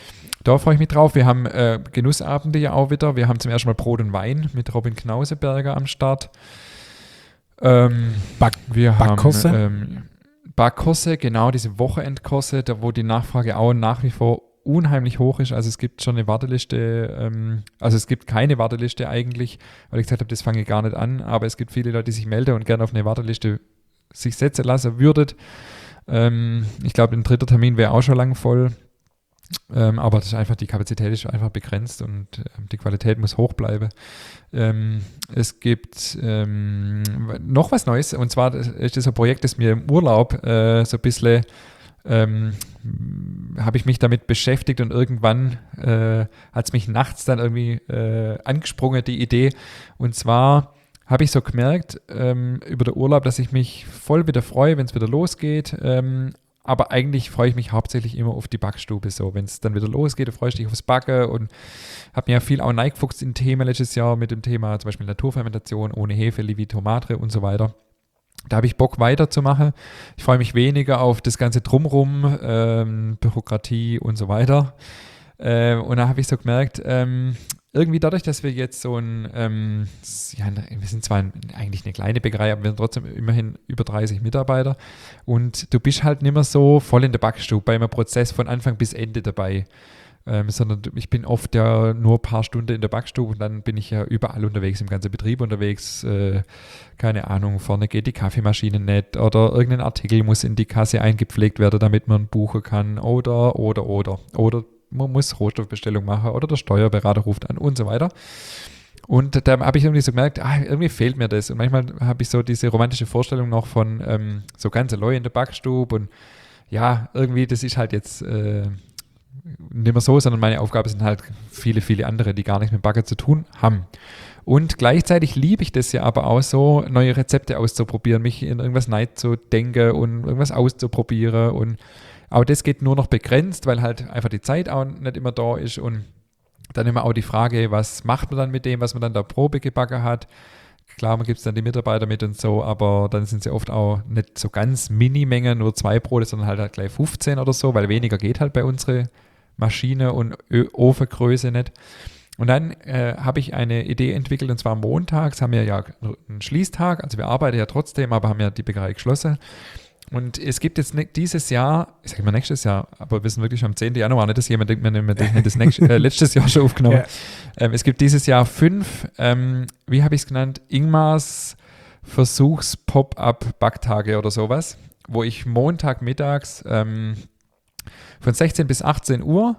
Speaker 2: da freue ich mich drauf. Wir haben äh, Genussabende ja auch wieder. Wir haben zum ersten Mal Brot und Wein mit Robin Knauseberger am Start. Ähm,
Speaker 1: Back,
Speaker 2: wir
Speaker 1: Backkurse?
Speaker 2: haben ähm, Backkurse, genau, diese Wochenendkurse, da wo die Nachfrage auch nach wie vor unheimlich hoch ist. Also es gibt schon eine Warteliste, ähm, also es gibt keine Warteliste eigentlich, weil ich gesagt habe, das fange ich gar nicht an, aber es gibt viele Leute, die sich melden und gerne auf eine Warteliste sich setzen lassen würden. Ähm, ich glaube, ein dritter Termin wäre auch schon lang voll, ähm, aber das ist einfach, die Kapazität ist einfach begrenzt und äh, die Qualität muss hoch bleiben. Ähm, es gibt ähm, noch was Neues und zwar ist das ein Projekt, das mir im Urlaub äh, so ein bisschen Ähm, habe ich mich damit beschäftigt und irgendwann äh, hat es mich nachts dann irgendwie äh, angesprungen, die Idee. Und zwar habe ich so gemerkt ähm, über den Urlaub, dass ich mich voll wieder freue, wenn es wieder losgeht. Ähm, aber eigentlich freue ich mich hauptsächlich immer auf die Backstube. So, wenn es dann wieder losgeht, dann freue ich mich aufs Backen und habe mir ja viel auch reingefuchst in Themen letztes Jahr mit dem Thema zum Beispiel Naturfermentation ohne Hefe, Levitomatre und so weiter. Da habe ich Bock weiterzumachen. Ich freue mich weniger auf das ganze Drumrum, ähm, Bürokratie und so weiter. Äh, und da habe ich so gemerkt, ähm, irgendwie dadurch, dass wir jetzt so ein, ähm, ja, wir sind zwar ein, eigentlich eine kleine Bäckerei, aber wir sind trotzdem immerhin über dreißig Mitarbeiter und du bist halt nicht mehr so voll in der Backstube bei einem Prozess von Anfang bis Ende dabei. Ähm, sondern ich bin oft ja nur ein paar Stunden in der Backstube und dann bin ich ja überall unterwegs, im ganzen Betrieb unterwegs. Äh, keine Ahnung, vorne geht die Kaffeemaschine nicht oder irgendein Artikel muss in die Kasse eingepflegt werden, damit man buchen kann oder, oder, oder. Oder man muss Rohstoffbestellung machen oder der Steuerberater ruft an und so weiter. Und da habe ich irgendwie so gemerkt, ah, irgendwie fehlt mir das. Und manchmal habe ich so diese romantische Vorstellung noch von ähm, so ganz allein in der Backstube und ja, irgendwie, das ist halt jetzt äh, nicht mehr so, sondern meine Aufgabe sind halt viele, viele andere, die gar nichts mit Backen zu tun haben. Und gleichzeitig liebe ich das ja aber auch so, neue Rezepte auszuprobieren, mich in irgendwas reinzudenken und irgendwas auszuprobieren. Und auch das geht nur noch begrenzt, weil halt einfach die Zeit auch nicht immer da ist. Und dann immer auch die Frage, was macht man dann mit dem, was man dann da Probe gebacken hat. Klar, man gibt es dann die Mitarbeiter mit und so, aber dann sind sie oft auch nicht so ganz Mini-Mengen, nur zwei Brote, sondern halt, halt gleich fünfzehn oder so, weil weniger geht halt bei unserer Maschine und Ö- Ofengröße nicht. Und dann äh, habe ich eine Idee entwickelt, und zwar montags haben wir ja einen Schließtag, also wir arbeiten ja trotzdem, aber haben ja die Bäckerei geschlossen. Und es gibt jetzt ne, dieses Jahr, ich sage immer nächstes Jahr, aber wir sind wirklich schon am zehnten Januar, nicht, dass jemand denkt, wir nehmen das nächste, äh, letztes Jahr schon aufgenommen. Ja. Ähm, es gibt dieses Jahr fünf, ähm, wie habe ich es genannt, Ingmars Versuchs-Pop-Up-Backtage oder sowas, wo ich Montagmittags ähm, von sechzehn bis achtzehn Uhr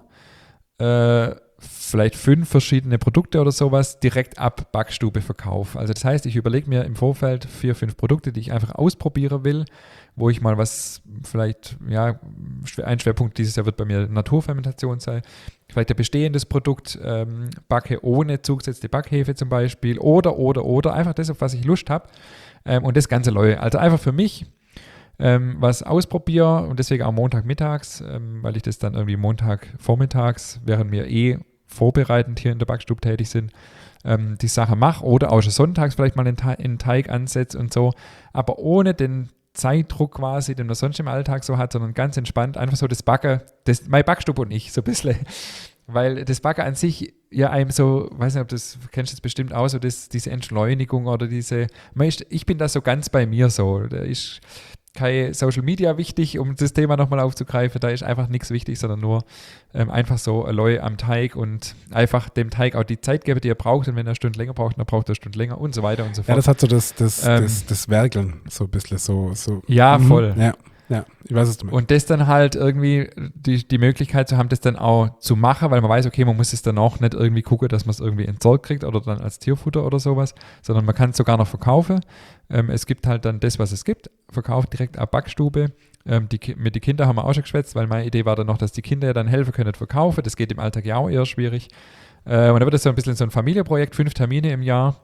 Speaker 2: äh, vielleicht fünf verschiedene Produkte oder sowas direkt ab Backstube verkaufe. Also das heißt, ich überlege mir im Vorfeld vier, fünf Produkte, die ich einfach ausprobieren will, wo ich mal was, vielleicht, ja, ein Schwerpunkt dieses Jahr wird bei mir Naturfermentation sein, vielleicht ein bestehendes Produkt ähm, backe ohne zugesetzte Backhefe zum Beispiel oder, oder, oder, einfach das, auf was ich Lust habe ähm, und das Ganze läuft. Also einfach für mich ähm, was ausprobiere und deswegen auch Montagmittags, ähm, weil ich das dann irgendwie Montagvormittags, während wir eh vorbereitend hier in der Backstube tätig sind, ähm, die Sache mache oder auch schon sonntags vielleicht mal einen, Te- einen Teig ansetze und so, aber ohne den Zeitdruck quasi, den man sonst im Alltag so hat, sondern ganz entspannt, einfach so das Backen, das, meine Backstube und ich, so ein bisschen, weil das Backen an sich ja einem so, weiß nicht, ob das, kennst du das bestimmt auch, so das, diese Entschleunigung oder diese, man ist, ich bin da so ganz bei mir so, da ist kein Social Media wichtig, um das Thema nochmal aufzugreifen, da ist einfach nichts wichtig, sondern nur ähm, einfach so Alloy am Teig und einfach dem Teig auch die Zeit geben, die er braucht und wenn er eine Stunde länger braucht, dann braucht er eine Stunde länger und so weiter und so fort.
Speaker 1: Ja, das hat so das, das,
Speaker 2: ähm,
Speaker 1: das, das Werkeln so ein bisschen so. so.
Speaker 2: Ja,
Speaker 1: mhm.
Speaker 2: voll.
Speaker 1: Ja. Ja, ich weiß es damit.
Speaker 2: Und das dann halt irgendwie die, die Möglichkeit zu haben, das dann auch zu machen, weil man weiß, okay, man muss es dann auch nicht irgendwie gucken, dass man es irgendwie entsorgt kriegt oder dann als Tierfutter oder sowas, sondern man kann es sogar noch verkaufen. Ähm, es gibt halt dann das, was es gibt, verkauft direkt ab Backstube. Ähm, die, mit den Kindern haben wir auch schon geschwätzt, weil meine Idee war dann noch, dass die Kinder ja dann helfen können, verkaufen. Das geht im Alltag ja auch eher schwierig. Äh, und da wird das so ein bisschen so ein Familienprojekt, fünf Termine im Jahr.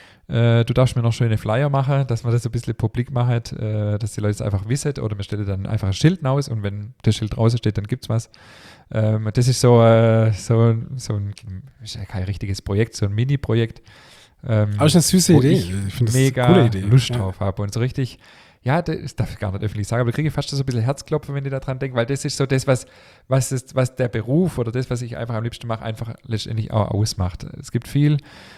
Speaker 2: Äh, du darfst mir noch schöne Flyer machen, dass man das so ein bisschen publik macht, äh, dass die Leute es einfach wissen oder man stellt dann einfach ein Schild raus und wenn das Schild draußen steht, dann gibt es was. Ähm, das ist so, äh, so, so ein, ist ja kein richtiges Projekt, so ein Mini-Projekt. Ähm,
Speaker 1: Aber ist eine süße Idee.
Speaker 2: Ich,
Speaker 1: ich finde das
Speaker 2: mega
Speaker 1: eine coole Idee.
Speaker 2: Lust
Speaker 1: ja.
Speaker 2: drauf habe und so richtig, ja, das darf ich gar nicht öffentlich sagen, aber da kriege ich fast so ein bisschen Herzklopfen, wenn ich daran denke, weil das ist so das, was, was, ist, was der Beruf oder das, was ich einfach am liebsten mache, einfach letztendlich auch ausmacht. Es gibt viel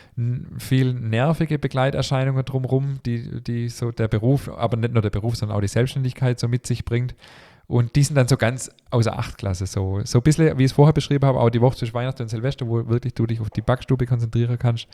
Speaker 2: viel nervige Begleiterscheinungen drumherum, die, die so der Beruf, aber nicht nur der Beruf, sondern auch die Selbstständigkeit so mit sich bringt. Und die sind dann so ganz außer Achtklasse. So, so ein bisschen, wie ich es vorher beschrieben habe, auch die Woche zwischen Weihnachten und Silvester, wo wirklich du dich auf die Backstube konzentrieren kannst.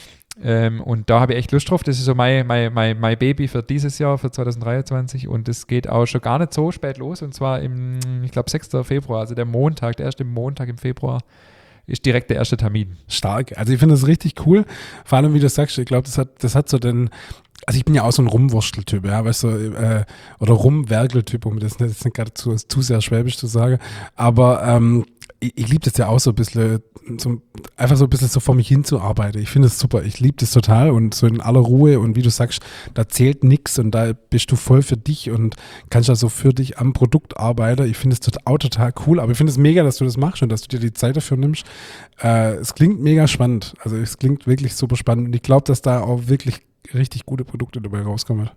Speaker 2: Ähm, und da habe ich echt Lust drauf. Das ist so mein, mein, mein, mein Baby für dieses Jahr, für zwanzig dreiundzwanzig. Und das geht auch schon gar nicht so spät los. Und zwar im, ich glaube, sechsten Februar, also der Montag, der erste Montag im Februar, ist direkt der erste Termin.
Speaker 1: Stark. Also ich finde das richtig cool. Vor allem, wie du sagst, ich glaube, das hat, das hat so den, also ich bin ja auch so ein Rumwursteltyp, ja, weißt du, äh, oder Rumwerkeltyp, um das nicht, das nicht gerade zu, zu sehr schwäbisch zu sagen. Aber ähm, ich, ich liebe das ja auch so ein bisschen, so, einfach so ein bisschen so vor mich hinzuarbeiten. Ich finde es super. Ich liebe das total und so in aller Ruhe und wie du sagst, da zählt nichts und da bist du voll für dich und kannst also für dich am Produkt arbeiten. Ich finde es auch total cool, aber ich finde es mega, dass du das machst und dass du dir die Zeit dafür nimmst. Äh, es klingt mega spannend. Also es klingt wirklich super spannend und ich glaube, dass da auch wirklich richtig gute Produkte dabei rauskommen.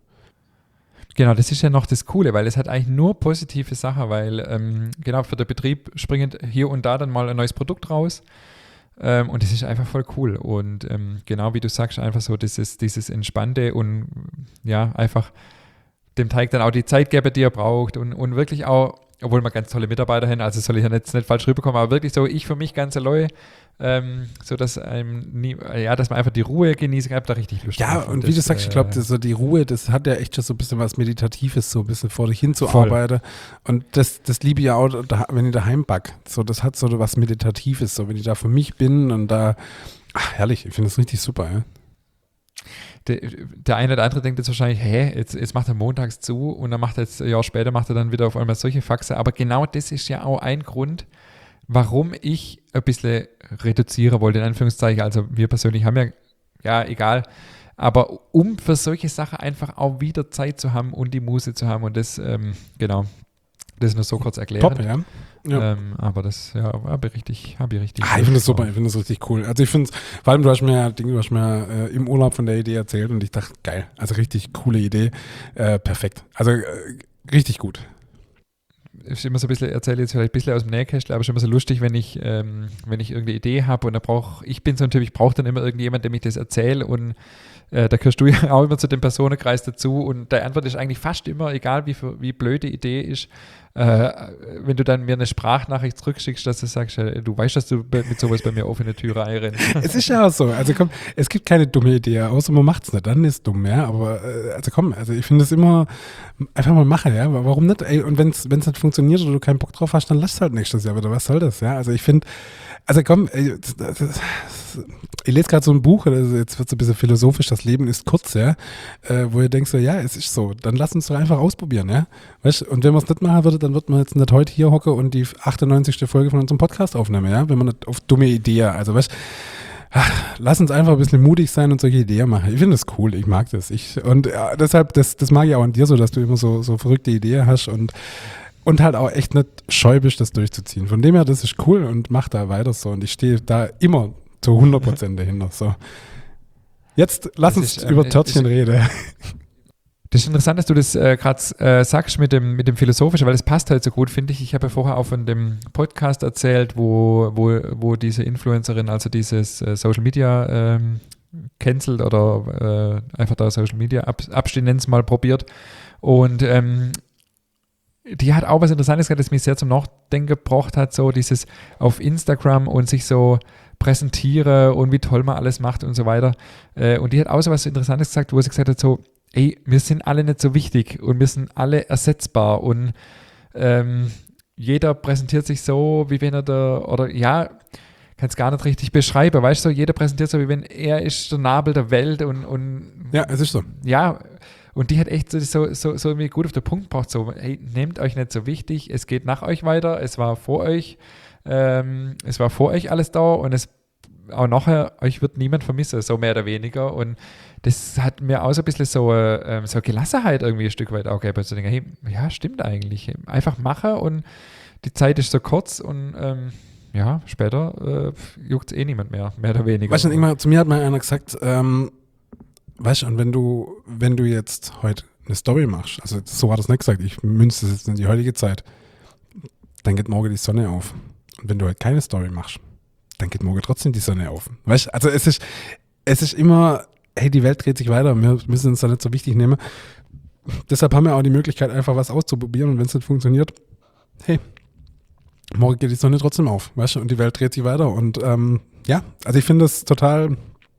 Speaker 2: Genau, das ist ja noch das Coole, weil es hat eigentlich nur positive Sachen, weil ähm, genau für den Betrieb springt hier und da dann mal ein neues Produkt raus ähm, und das ist einfach voll cool und ähm, genau wie du sagst, einfach so dieses, dieses Entspannte und ja, einfach dem Teig dann auch die Zeit geben, die er braucht und, und wirklich auch, obwohl wir ganz tolle Mitarbeiter haben, also soll ich ja jetzt nicht falsch rüberkommen, aber wirklich so, ich für mich ganz allein, ähm, so dass einem nie, ja, dass man einfach die Ruhe genießen kann, da richtig Lust
Speaker 1: Ja,
Speaker 2: drauf.
Speaker 1: und, und wie
Speaker 2: das,
Speaker 1: du sagst, ich glaube, so die Ruhe, das hat ja echt schon so ein bisschen was Meditatives, so ein bisschen vor dich hinzuarbeiten. Und das, das liebe ich ja auch, da, wenn ich daheim back. So, das hat so was Meditatives, so wenn ich da für mich bin und da, ach, herrlich, ich finde das richtig super, ja.
Speaker 2: der, der eine oder andere denkt jetzt wahrscheinlich, hä, jetzt, jetzt macht er montags zu und dann macht er jetzt, ein Jahr später macht er dann wieder auf einmal solche Faxe. Aber genau das ist ja auch ein Grund, warum ich ein bisschen reduzieren wollte, in Anführungszeichen. Also wir persönlich haben ja, ja, egal, aber um für solche Sachen einfach auch wieder Zeit zu haben und die Muße zu haben und das, ähm, genau, das nur so kurz erklären.
Speaker 1: Top, ja. Ja.
Speaker 2: Ähm, aber das, ja, habe ich richtig, habe ich richtig.
Speaker 1: Ah, ich finde das super, ich finde das richtig cool. Also ich finde es, vor allem du hast mir, du hast mir äh, im Urlaub von der Idee erzählt und ich dachte, geil, also richtig coole Idee, äh, perfekt. Also äh, richtig gut.
Speaker 2: Ist immer so ein bisschen, erzähle jetzt vielleicht ein bisschen aus dem Nähkästchen, aber es ist immer so lustig, wenn ich, ähm, wenn ich irgendeine Idee habe und da brauche, ich bin so ein Typ, ich brauche dann immer irgendjemand, der mich das erzählt und äh, da gehörst du ja auch immer zu dem Personenkreis dazu und die Antwort ist eigentlich fast immer, egal wie, wie blöd die Idee ist, äh, wenn du dann mir eine Sprachnachricht zurückschickst, dass du sagst, äh, du weißt, dass du mit sowas bei mir offene Türe einrennst.
Speaker 1: Es ist ja auch so, also komm, es gibt keine dumme Idee, außer man macht es nicht, dann ist es dumm, ja, aber äh, also komm, also ich finde es immer, einfach mal machen, ja, warum nicht, ey, und wenn es nicht funktioniert oder du keinen Bock drauf hast, dann lass es halt nächstes Jahr wieder, was soll das, ja, also ich finde, also komm, ey, das, das, das, ich lese gerade so ein Buch, also jetzt wird es ein bisschen philosophisch, das Leben ist kurz, ja, äh, wo ihr denkt so, ja, es ist so, dann lass uns doch einfach ausprobieren, ja, weißt, und wenn man es nicht machen würde, dann wird man jetzt nicht heute hier hocken und die achtundneunzigste Folge von unserem Podcast aufnehmen, ja, wenn man nicht auf dumme Ideen, also weißt, ach, lass uns einfach ein bisschen mutig sein und solche Ideen machen. Ich finde das cool, ich mag das. Ich, und ja, deshalb, das, das mag ich auch an dir so, dass du immer so, so verrückte Ideen hast und, und halt auch echt nicht scheu bist, das durchzuziehen. Von dem her, das ist cool und mach da weiter so. Und ich stehe da immer zu hundert Prozent dahinter. So. Jetzt lass das uns ist, über ähm, Törtchen ist, reden.
Speaker 2: Das ist interessant, dass du das äh, gerade äh, sagst mit dem, mit dem Philosophischen, weil das passt halt so gut, finde ich. Ich habe ja vorher auch von dem Podcast erzählt, wo, wo, wo diese Influencerin, also dieses äh, Social Media ähm, cancelt oder äh, einfach da Social Media Ab- Abstinenz mal probiert. Und ähm, die hat auch was Interessantes gehabt, das mich sehr zum Nachdenken gebracht hat, so dieses auf Instagram und sich so präsentiere und wie toll man alles macht und so weiter. Äh, und die hat auch so was Interessantes gesagt, wo sie gesagt hat, so, ey, wir sind alle nicht so wichtig und wir sind alle ersetzbar und ähm, jeder präsentiert sich so, wie wenn er der, oder ja, kann es gar nicht richtig beschreiben, weißt du, jeder präsentiert so, wie wenn er ist der Nabel der Welt und, und
Speaker 1: ja, es ist so.
Speaker 2: Ja, und die hat echt so, so, so, so irgendwie gut auf den Punkt gebracht, so, hey, nehmt euch nicht so wichtig, es geht nach euch weiter, es war vor euch, ähm, es war vor euch alles da und es auch nachher, euch wird niemand vermissen, so mehr oder weniger. Und das hat mir auch so ein bisschen so, ähm, so Gelassenheit irgendwie ein Stück weit auch gegeben. So denke, hey, ja, stimmt eigentlich. Einfach machen und die Zeit ist so kurz und ähm, ja, später äh, juckt es eh niemand mehr, mehr oder weniger.
Speaker 1: Weißt du, immer, zu mir hat mal einer gesagt, ähm, weißt du, und wenn du, wenn du jetzt heute eine Story machst, also so hat er es nicht gesagt, ich münze das jetzt in die heutige Zeit, dann geht morgen die Sonne auf. Und wenn du heute keine Story machst, dann geht morgen trotzdem die Sonne auf. Weißt du, also es ist, es ist immer, hey, die Welt dreht sich weiter, wir müssen uns da nicht so wichtig nehmen. Deshalb haben wir auch die Möglichkeit, einfach was auszuprobieren und wenn es nicht funktioniert, hey, morgen geht die Sonne trotzdem auf, weißt du, und die Welt dreht sich weiter und ähm, ja, also ich finde das total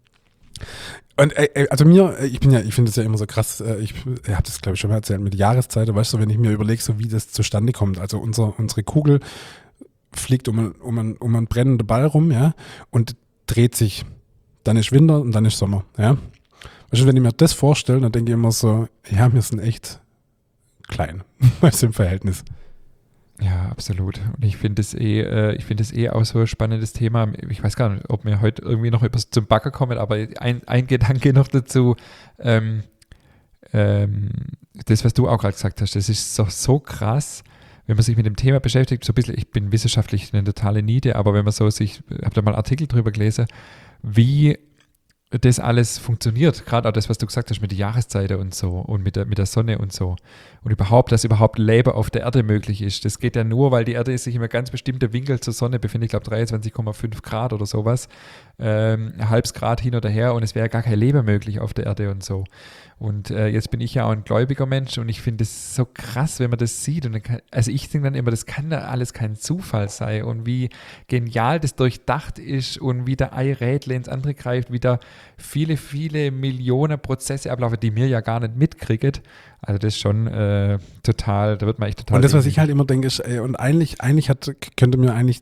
Speaker 1: und äh, also mir, ich bin ja, ich finde es ja immer so krass, äh, ich, ich habe das glaube ich schon mal erzählt, mit Jahreszeiten, weißt du, wenn ich mir überlege, so wie das zustande kommt, also unser, unsere Kugel fliegt um, ein, um, ein, um einen brennenden Ball rum, ja, und dreht sich. Dann ist Winter und dann ist Sommer, ja. Weißt du, wenn ich mir das vorstelle, dann denke ich immer so, ja, wir sind echt klein, weißt du, im Verhältnis.
Speaker 2: Ja, absolut. Und ich finde es eh, äh, ich finde es eh auch so ein spannendes Thema. Ich weiß gar nicht, ob wir heute irgendwie noch etwas zum Backen kommen, aber ein, ein Gedanke noch dazu, ähm, ähm, das, was du auch gerade gesagt hast, das ist so, so krass, wenn man sich mit dem Thema beschäftigt, so ein bisschen, ich bin wissenschaftlich eine totale Niete, aber wenn man so sich, ich habe da mal Artikel drüber gelesen, wie das alles funktioniert, gerade auch das, was du gesagt hast mit der Jahreszeit und so und mit der, mit der Sonne und so und überhaupt, dass überhaupt Leben auf der Erde möglich ist. Das geht ja nur, weil die Erde sich in einem ganz bestimmten Winkel zur Sonne befindet, ich glaube dreiundzwanzig Komma fünf Grad oder sowas, ähm, ein halbes Grad hin oder her und es wäre gar kein Leben möglich auf der Erde und so. Und äh, jetzt bin ich ja auch ein gläubiger Mensch und ich finde es so krass, wenn man das sieht. Und dann kann, also ich denke dann immer, das kann da alles kein Zufall sein und wie genial das durchdacht ist und wie der ein Rädle ins andere greift, wie da viele, viele Millionen Prozesse ablaufen, die mir ja gar nicht mitkriegen. Also das ist schon äh, total, da wird man echt total...
Speaker 1: Und das, was ich halt immer denke, ist, ey, und eigentlich, eigentlich hat, könnte mir eigentlich das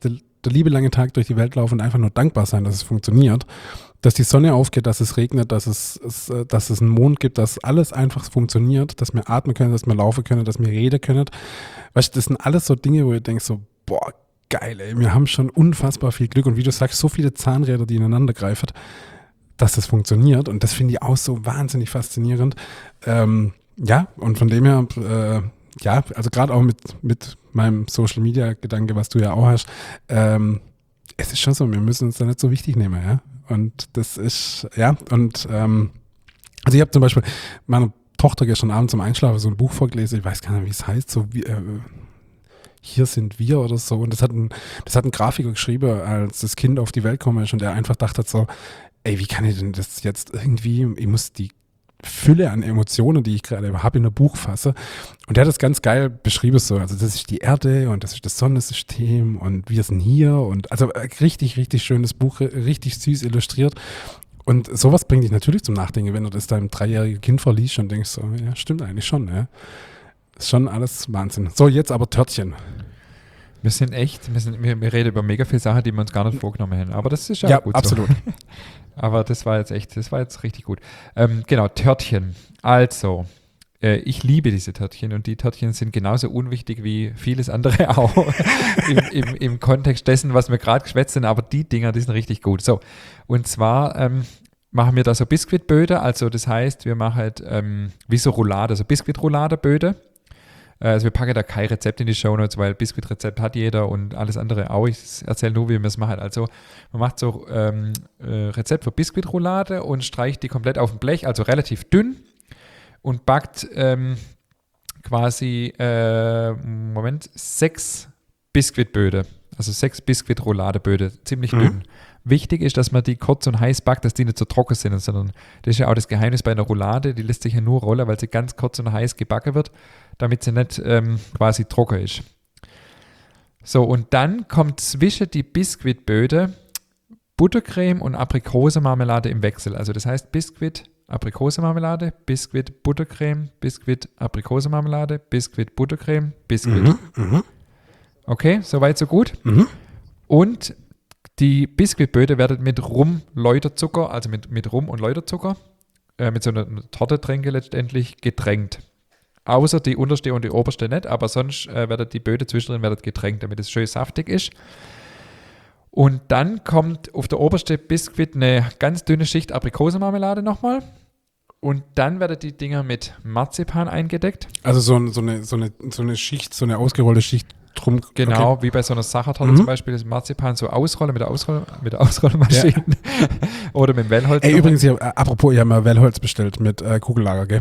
Speaker 1: der liebe lange Tag durch die Welt laufen und einfach nur dankbar sein, dass es funktioniert, dass die Sonne aufgeht, dass es regnet, dass es, es, dass es einen Mond gibt, dass alles einfach funktioniert, dass wir atmen können, dass wir laufen können, dass wir reden können. Weißt du, das sind alles so Dinge, wo ihr denkt so, boah, geil, ey, wir haben schon unfassbar viel Glück und wie du sagst, so viele Zahnräder, die ineinander greifen, dass das funktioniert und das finde ich auch so wahnsinnig faszinierend. Ähm, ja, und von dem her, äh, ja, also gerade auch mit, mit meinem Social-Media-Gedanke, was du ja auch hast, ähm, es ist schon so, wir müssen uns da nicht so wichtig nehmen, ja. Und das ist, ja, und ähm, also ich habe zum Beispiel meiner Tochter gestern Abend zum Einschlafen so ein Buch vorgelesen, ich weiß gar nicht, wie es heißt, so wie, äh, hier sind wir oder so. Und das hat ein, das hat ein Grafiker geschrieben, als das Kind auf die Welt gekommen ist und der einfach dachte so, ey, wie kann ich denn das jetzt irgendwie, ich muss die Fülle an Emotionen, die ich gerade habe, in ein Buch fasse. Und der hat das ganz geil beschrieben so, also das ist die Erde und das ist das Sonnensystem und wir sind hier und also richtig, richtig schönes Buch, richtig süß illustriert. Und sowas bringt dich natürlich zum Nachdenken, wenn du das deinem dreijährigen Kind verliest und denkst so, ja, stimmt eigentlich schon, ja. Ist schon alles Wahnsinn. So, jetzt aber Törtchen.
Speaker 2: Wir sind echt, wir, sind, wir, wir reden über mega viele Sachen, die wir uns gar nicht vorgenommen haben. Aber das ist ja,
Speaker 1: ja
Speaker 2: gut
Speaker 1: absolut.
Speaker 2: so. Aber das war jetzt echt, das war jetzt richtig gut. Ähm, genau, Törtchen. Also, äh, ich liebe diese Törtchen und die Törtchen sind genauso unwichtig wie vieles andere auch im, im, im Kontext dessen, was wir gerade geschwätzt sind. Aber die Dinger, die sind richtig gut. So, und zwar ähm, machen wir da so Biskuitböde. Also das heißt, wir machen ähm, wie so Roulade, so Biskuitroulade-Böde. Also wir packen da kein Rezept in die Shownotes, weil Biskuitrezept hat jeder und alles andere auch. Ich erzähle nur, wie wir es machen. Also man macht so ähm, äh, Rezept für Biskuitroulade und streicht die komplett auf dem Blech, also relativ dünn und backt ähm, quasi, äh, Moment, sechs Biskuitböde, also sechs Biskuitroulade-Böde, ziemlich mhm. dünn. Wichtig ist, dass man die kurz und heiß backt, dass die nicht so trocken sind, sondern das ist ja auch das Geheimnis bei einer Roulade, die lässt sich ja nur rollen, weil sie ganz kurz und heiß gebacken wird, damit sie nicht ähm, quasi trocken ist. So, und dann kommt zwischen die Biskuitböde Buttercreme und Aprikosenmarmelade im Wechsel. Also das heißt Biskuit, Aprikosenmarmelade, Biskuit, Buttercreme, Biskuit, Aprikosenmarmelade, Biskuit, Buttercreme, Biskuit.
Speaker 1: Mhm, mh.
Speaker 2: Okay, soweit so gut.
Speaker 1: Mhm.
Speaker 2: Und die Biskuitböde werden mit Rum-Läuterzucker, also mit, mit Rum und Läuterzucker, äh, mit so einer Tortetränke letztendlich getränkt. Außer die unterste und die oberste nicht, aber sonst äh, werden die Böde zwischendrin werden getränkt, damit es schön saftig ist. Und dann kommt auf der obersten Biskuit eine ganz dünne Schicht Aprikosenmarmelade nochmal. Und dann werden die Dinger mit Marzipan eingedeckt.
Speaker 1: Also so, so, eine, so, eine, so eine Schicht, so eine ausgerollte Schicht drum.
Speaker 2: Genau,
Speaker 1: okay.
Speaker 2: Wie bei so einer Sachertorte
Speaker 1: mhm.
Speaker 2: zum Beispiel, das Marzipan so ausrollen mit der, Ausroll mit der Ausrollmaschine ja. oder mit dem Wellholz.
Speaker 1: Ey, übrigens, ich hab, äh, apropos, ich habe mal Wellholz bestellt mit äh, Kugellager, gell?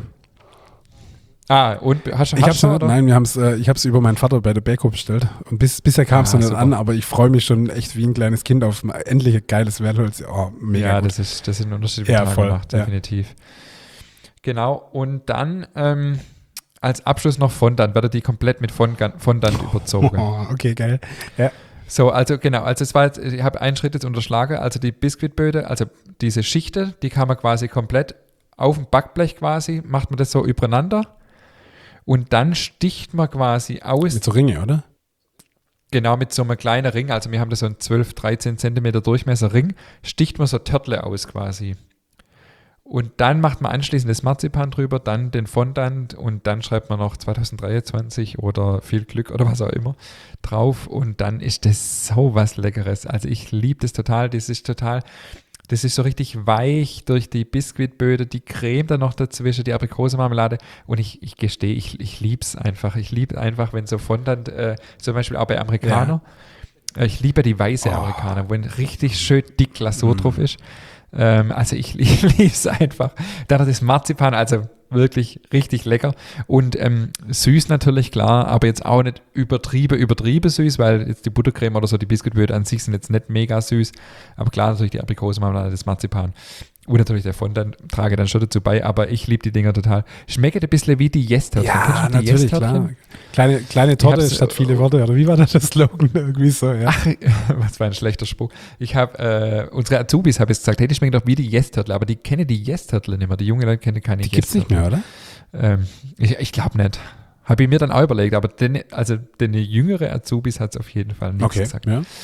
Speaker 2: Ah, und hast du
Speaker 1: ich hab's
Speaker 2: schon,
Speaker 1: noch, Nein, wir haben's, äh, ich habe es über meinen Vater bei der Beko bestellt. Und bis, bisher kam es
Speaker 2: ah,
Speaker 1: noch nicht
Speaker 2: super.
Speaker 1: an, aber ich freue mich schon echt wie ein kleines Kind auf ein endlich ein geiles Wellholz. Oh, mega
Speaker 2: Ja,
Speaker 1: gut.
Speaker 2: das ist, das ist ein Unterschied
Speaker 1: ja, voll,
Speaker 2: gemacht,
Speaker 1: ja.
Speaker 2: definitiv. Genau, und dann ähm, als Abschluss noch Fondant, wird die komplett mit Fondant, Fondant überzogen.
Speaker 1: Oh, okay, geil. Ja.
Speaker 2: So, also genau, also es war jetzt, ich habe einen Schritt jetzt unterschlagen, also die Biskuitböde, also diese Schichte, die kann man quasi komplett auf dem Backblech quasi, macht man das so übereinander und dann sticht man quasi aus.
Speaker 1: Mit so Ringe, oder?
Speaker 2: Genau, mit so einem kleinen Ring, also wir haben da so einen zwölf, dreizehn Zentimeter Durchmesser Ring, sticht man so Törtle aus quasi. Und dann macht man anschließend das Marzipan drüber, dann den Fondant und dann schreibt man noch zwanzig dreiundzwanzig oder viel Glück oder was auch immer drauf und dann ist das so was Leckeres. Also ich liebe das total, das ist total, das ist so richtig weich durch die Biskuitböde, die Creme dann noch dazwischen, die Aprikosenmarmelade und ich, ich gestehe, ich, ich liebe es einfach. Ich liebe einfach, wenn so Fondant, äh, zum Beispiel auch bei Amerikaner, ja. ich liebe die weiße oh. Amerikaner, wenn richtig schön dick Glasur mm. drauf ist. Ähm, also ich, ich liebe es einfach. Dann das Marzipan, also wirklich richtig lecker und ähm, süß natürlich, klar, aber jetzt auch nicht übertrieben, übertrieben süß, weil jetzt die Buttercreme oder so, die Biskuitböde an sich sind jetzt nicht mega süß, aber klar natürlich die Aprikosenmarmelade, das Marzipan und natürlich der Fondant trage dann schon dazu bei, aber ich liebe die Dinger total. Schmeckt ein bisschen wie die Yes-Törtchen.
Speaker 1: Ja, natürlich, klar. Kleine, kleine Torte statt viele Worte, oder wie war das, das Slogan? Irgendwie so, ja.
Speaker 2: Ach, was war ein schlechter Spruch. Ich habe, äh, unsere Azubis habe ich gesagt, hey, die schmecken doch wie die Yes-Törtle, aber die kennen die Yes-Törtle nicht mehr. Die jungen Leute kennen keine
Speaker 1: Yes-Törtle. Die gibt es nicht mehr, oder?
Speaker 2: Ähm, ich ich glaube nicht. Habe ich mir dann auch überlegt, aber den, also den jüngere Azubis hat es auf jeden Fall nicht
Speaker 1: okay,
Speaker 2: gesagt.
Speaker 1: Ja.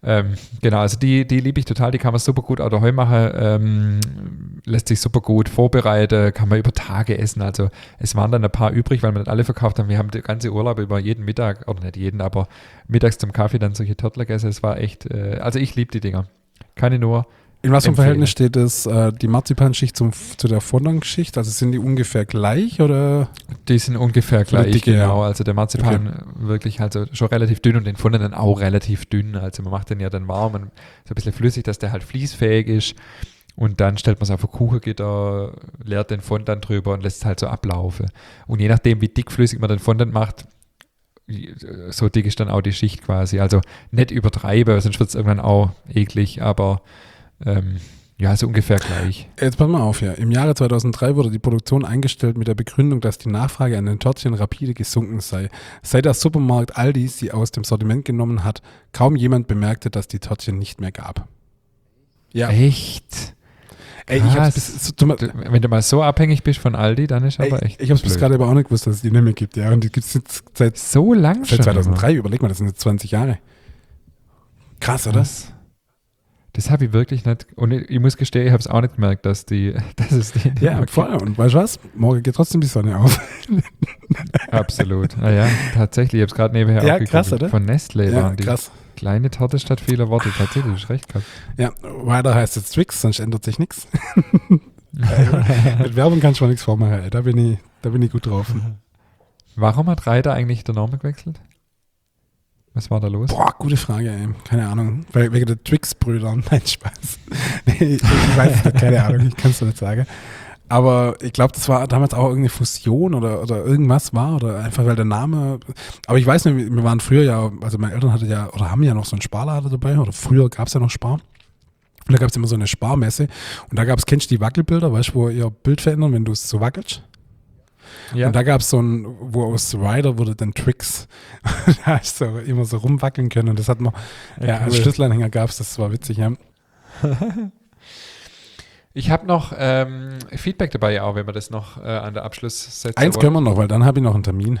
Speaker 2: Ähm, genau, also die, die liebe ich total, die kann man super gut auch daheim machen, ähm, lässt sich super gut vorbereiten, kann man über Tage essen, also es waren dann ein paar übrig, weil wir nicht alle verkauft haben, wir haben den ganzen Urlaub über jeden Mittag, oder nicht jeden, aber mittags zum Kaffee dann solche Törtler gegessen, es war echt, äh, also ich liebe die Dinger, kann ich nur
Speaker 1: In was für einem
Speaker 2: empfehlen.
Speaker 1: Verhältnis steht das, äh, die Marzipanschicht zum, zu der Fondant-Schicht? Also sind die ungefähr gleich oder?
Speaker 2: Die sind ungefähr
Speaker 1: Von der
Speaker 2: gleich,
Speaker 1: Dicke,
Speaker 2: genau.
Speaker 1: ja.
Speaker 2: Also der Marzipan wirklich also schon relativ dünn und den Fondant dann auch relativ dünn. Also man macht den ja dann warm und so ein bisschen flüssig, dass der halt fließfähig ist. Und dann stellt man es auf ein Kuchengitter, leert den Fondant drüber und lässt es halt so ablaufen. Und je nachdem, wie dickflüssig man den Fondant macht, so dick ist dann auch die Schicht quasi. Also nicht übertreiben, sonst wird es irgendwann auch eklig, aber ähm, ja, so ungefähr gleich.
Speaker 1: Jetzt pass mal auf hier. Im Jahre zweitausenddrei wurde die Produktion eingestellt mit der Begründung, dass die Nachfrage an den Törtchen rapide gesunken sei. Seit der Supermarkt Aldi sie aus dem Sortiment genommen hat, kaum jemand bemerkte, dass die Törtchen nicht mehr gab. Ja.
Speaker 2: Echt?
Speaker 1: Ey, ich hab's bis, so, du,
Speaker 2: Du, wenn du mal so abhängig bist von Aldi, dann ist aber
Speaker 1: ey,
Speaker 2: echt
Speaker 1: ich hab's bis
Speaker 2: blöd.
Speaker 1: gerade aber auch nicht gewusst, dass es die nicht mehr gibt. Ja, und die gibt es jetzt seit,
Speaker 2: So lang
Speaker 1: seit
Speaker 2: schon.
Speaker 1: zweitausenddrei. Überleg mal, das sind jetzt zwanzig Jahre. Krass, oder?
Speaker 2: Das, das habe ich wirklich nicht, und ich, ich muss gestehen, ich habe es auch nicht gemerkt, dass die, dass es die nicht
Speaker 1: Ja,
Speaker 2: mehr
Speaker 1: voll. Und weißt du was? Morgen geht trotzdem die Sonne auf.
Speaker 2: gibt. Absolut. Naja, tatsächlich, ich habe es gerade nebenher
Speaker 1: Ja,
Speaker 2: auch
Speaker 1: krass,
Speaker 2: gegoogelt.
Speaker 1: oder?
Speaker 2: Von Nestlé
Speaker 1: Ja,
Speaker 2: waren die.
Speaker 1: krass.
Speaker 2: Kleine Torte statt vieler Worte. Tatsächlich, ist recht gehabt.
Speaker 1: Ja, weiter heißt jetzt Twix, sonst ändert sich nichts. Mit Werbung kannst du mal nichts vormachen, ey. Da bin ich, da bin ich gut drauf.
Speaker 2: Warum hat Reiter eigentlich den Namen gewechselt? Was war da los?
Speaker 1: Boah, gute Frage, ey. Keine Ahnung. Weil, wegen der Twix-Brüder. Nein, Spaß. Nee, ich, ich weiß es nicht, keine Ahnung, ich kann es nicht sagen. Aber ich glaube, das war damals auch irgendeine Fusion oder, oder irgendwas war oder einfach weil der Name. Aber ich weiß nicht, wir waren früher ja, also meine Eltern hatten ja oder haben ja noch so einen Sparladen dabei oder früher gab es ja noch Spar. Und da gab es immer so eine Sparmesse und da gab es, kennst du die Wackelbilder, weißt du, wo ihr Bild verändern, wenn du es so wackelst?
Speaker 2: Ja.
Speaker 1: Und da gab es so ein, wo aus Rider wurde dann Twix. Da hast du immer so rumwackeln können und das hat man, ja,
Speaker 2: Ja,
Speaker 1: als
Speaker 2: cool.
Speaker 1: Schlüsselanhänger gab es, das war witzig, ja.
Speaker 2: Ich habe noch ähm, Feedback dabei, auch wenn wir das noch äh, an der Abschlusssätze
Speaker 1: Eins können wir noch, weil dann habe ich noch einen Termin.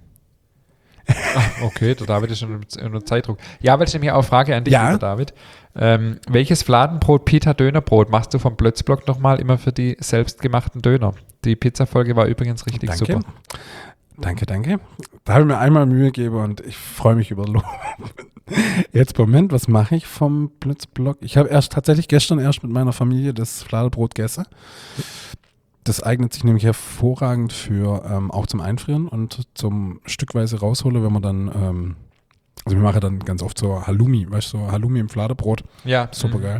Speaker 2: Okay, der David ist schon unter Zeitdruck. Ja, weil ich nämlich auch eine Frage an dich,
Speaker 1: Ja.
Speaker 2: lieber David. Ähm, welches Fladenbrot, Pita Dönerbrot machst du vom Plötzblock nochmal immer für die selbstgemachten Döner? Die Pizza-Folge war übrigens richtig
Speaker 1: Danke.
Speaker 2: super.
Speaker 1: Danke, danke. Da habe ich mir einmal Mühe gegeben und ich freue mich über Lob. Jetzt, Moment, was mache ich vom Blitzblock? Ich habe erst tatsächlich gestern erst mit meiner Familie das Fladenbrot gegessen. Das eignet sich nämlich hervorragend für ähm, auch zum Einfrieren und zum stückweise rausholen, wenn man dann, ähm, also wir machen dann ganz oft so Halloumi, weißt du, so Halloumi im Fladenbrot.
Speaker 2: Ja.
Speaker 1: Super
Speaker 2: mhm.
Speaker 1: geil.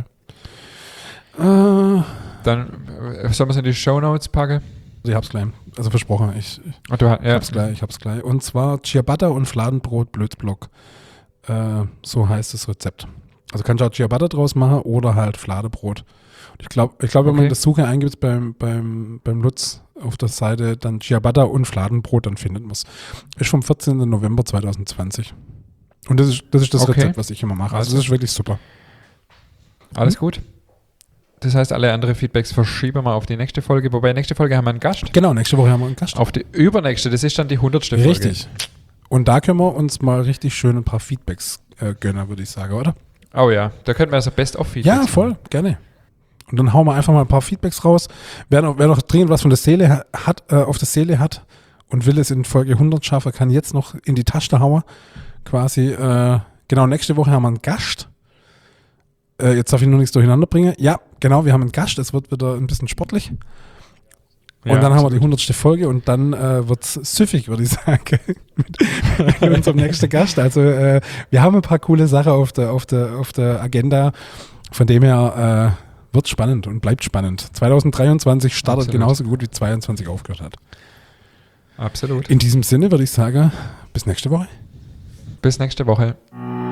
Speaker 1: Äh,
Speaker 2: Dann äh, sollen wir es in die Shownotes packen?
Speaker 1: ich hab's gleich. Also versprochen, ich,
Speaker 2: Ach, du, ha-
Speaker 1: ich
Speaker 2: ja.
Speaker 1: hab's gleich, ich hab's gleich. Und zwar Ciabatta und Fladenbrot Blitzblock. Äh, so heißt das Rezept. Also kannst du auch Ciabatta draus machen oder halt Fladenbrot. Ich glaube, ich glaub, wenn
Speaker 2: Okay.
Speaker 1: man das Suche eingibt beim, beim, beim Lutz auf der Seite, dann Ciabatta und Fladenbrot, dann findet man es. Ist vom vierzehnten November zweitausendzwanzig. Und das ist das, ist das
Speaker 2: Okay.
Speaker 1: Rezept, was ich immer mache. Also das ist wirklich super.
Speaker 2: Alles gut. Das heißt, alle anderen Feedbacks verschieben wir auf die nächste Folge. Wobei, nächste Folge haben wir einen Gast.
Speaker 1: Genau, nächste Woche haben wir einen Gast.
Speaker 2: Auf die übernächste, das ist dann die hundertste Folge.
Speaker 1: Richtig. Und da können wir uns mal richtig schön ein paar Feedbacks äh, gönnen, würde ich sagen, oder?
Speaker 2: Oh ja, da könnten wir also Best-of-Feedbacks
Speaker 1: Ja, voll,
Speaker 2: machen.
Speaker 1: gerne. Und dann hauen wir einfach mal ein paar Feedbacks raus. Wer noch, wer noch dringend was von der Seele ha- hat, äh, auf der Seele hat und will es in Folge hundert schaffen, kann jetzt noch in die Tasche hauen. Quasi, äh, genau, nächste Woche haben wir einen Gast. Äh, jetzt darf ich nur nichts durcheinander bringen. Ja, genau, wir haben einen Gast. Es wird wieder ein bisschen sportlich. Und
Speaker 2: Ja,
Speaker 1: dann haben wir die
Speaker 2: absolut.
Speaker 1: hundertste Folge und dann äh, wird es süffig, würde ich sagen, mit, mit unserem nächsten Gast. Also äh, wir haben ein paar coole Sachen auf der, auf der, auf der Agenda. Von dem her äh, wird spannend und bleibt spannend. zweitausenddreiundzwanzig startet
Speaker 2: Absolut.
Speaker 1: genauso gut wie zweiundzwanzig aufgehört hat.
Speaker 2: Absolut.
Speaker 1: In diesem Sinne würde ich sagen, bis nächste Woche.
Speaker 2: Bis nächste Woche.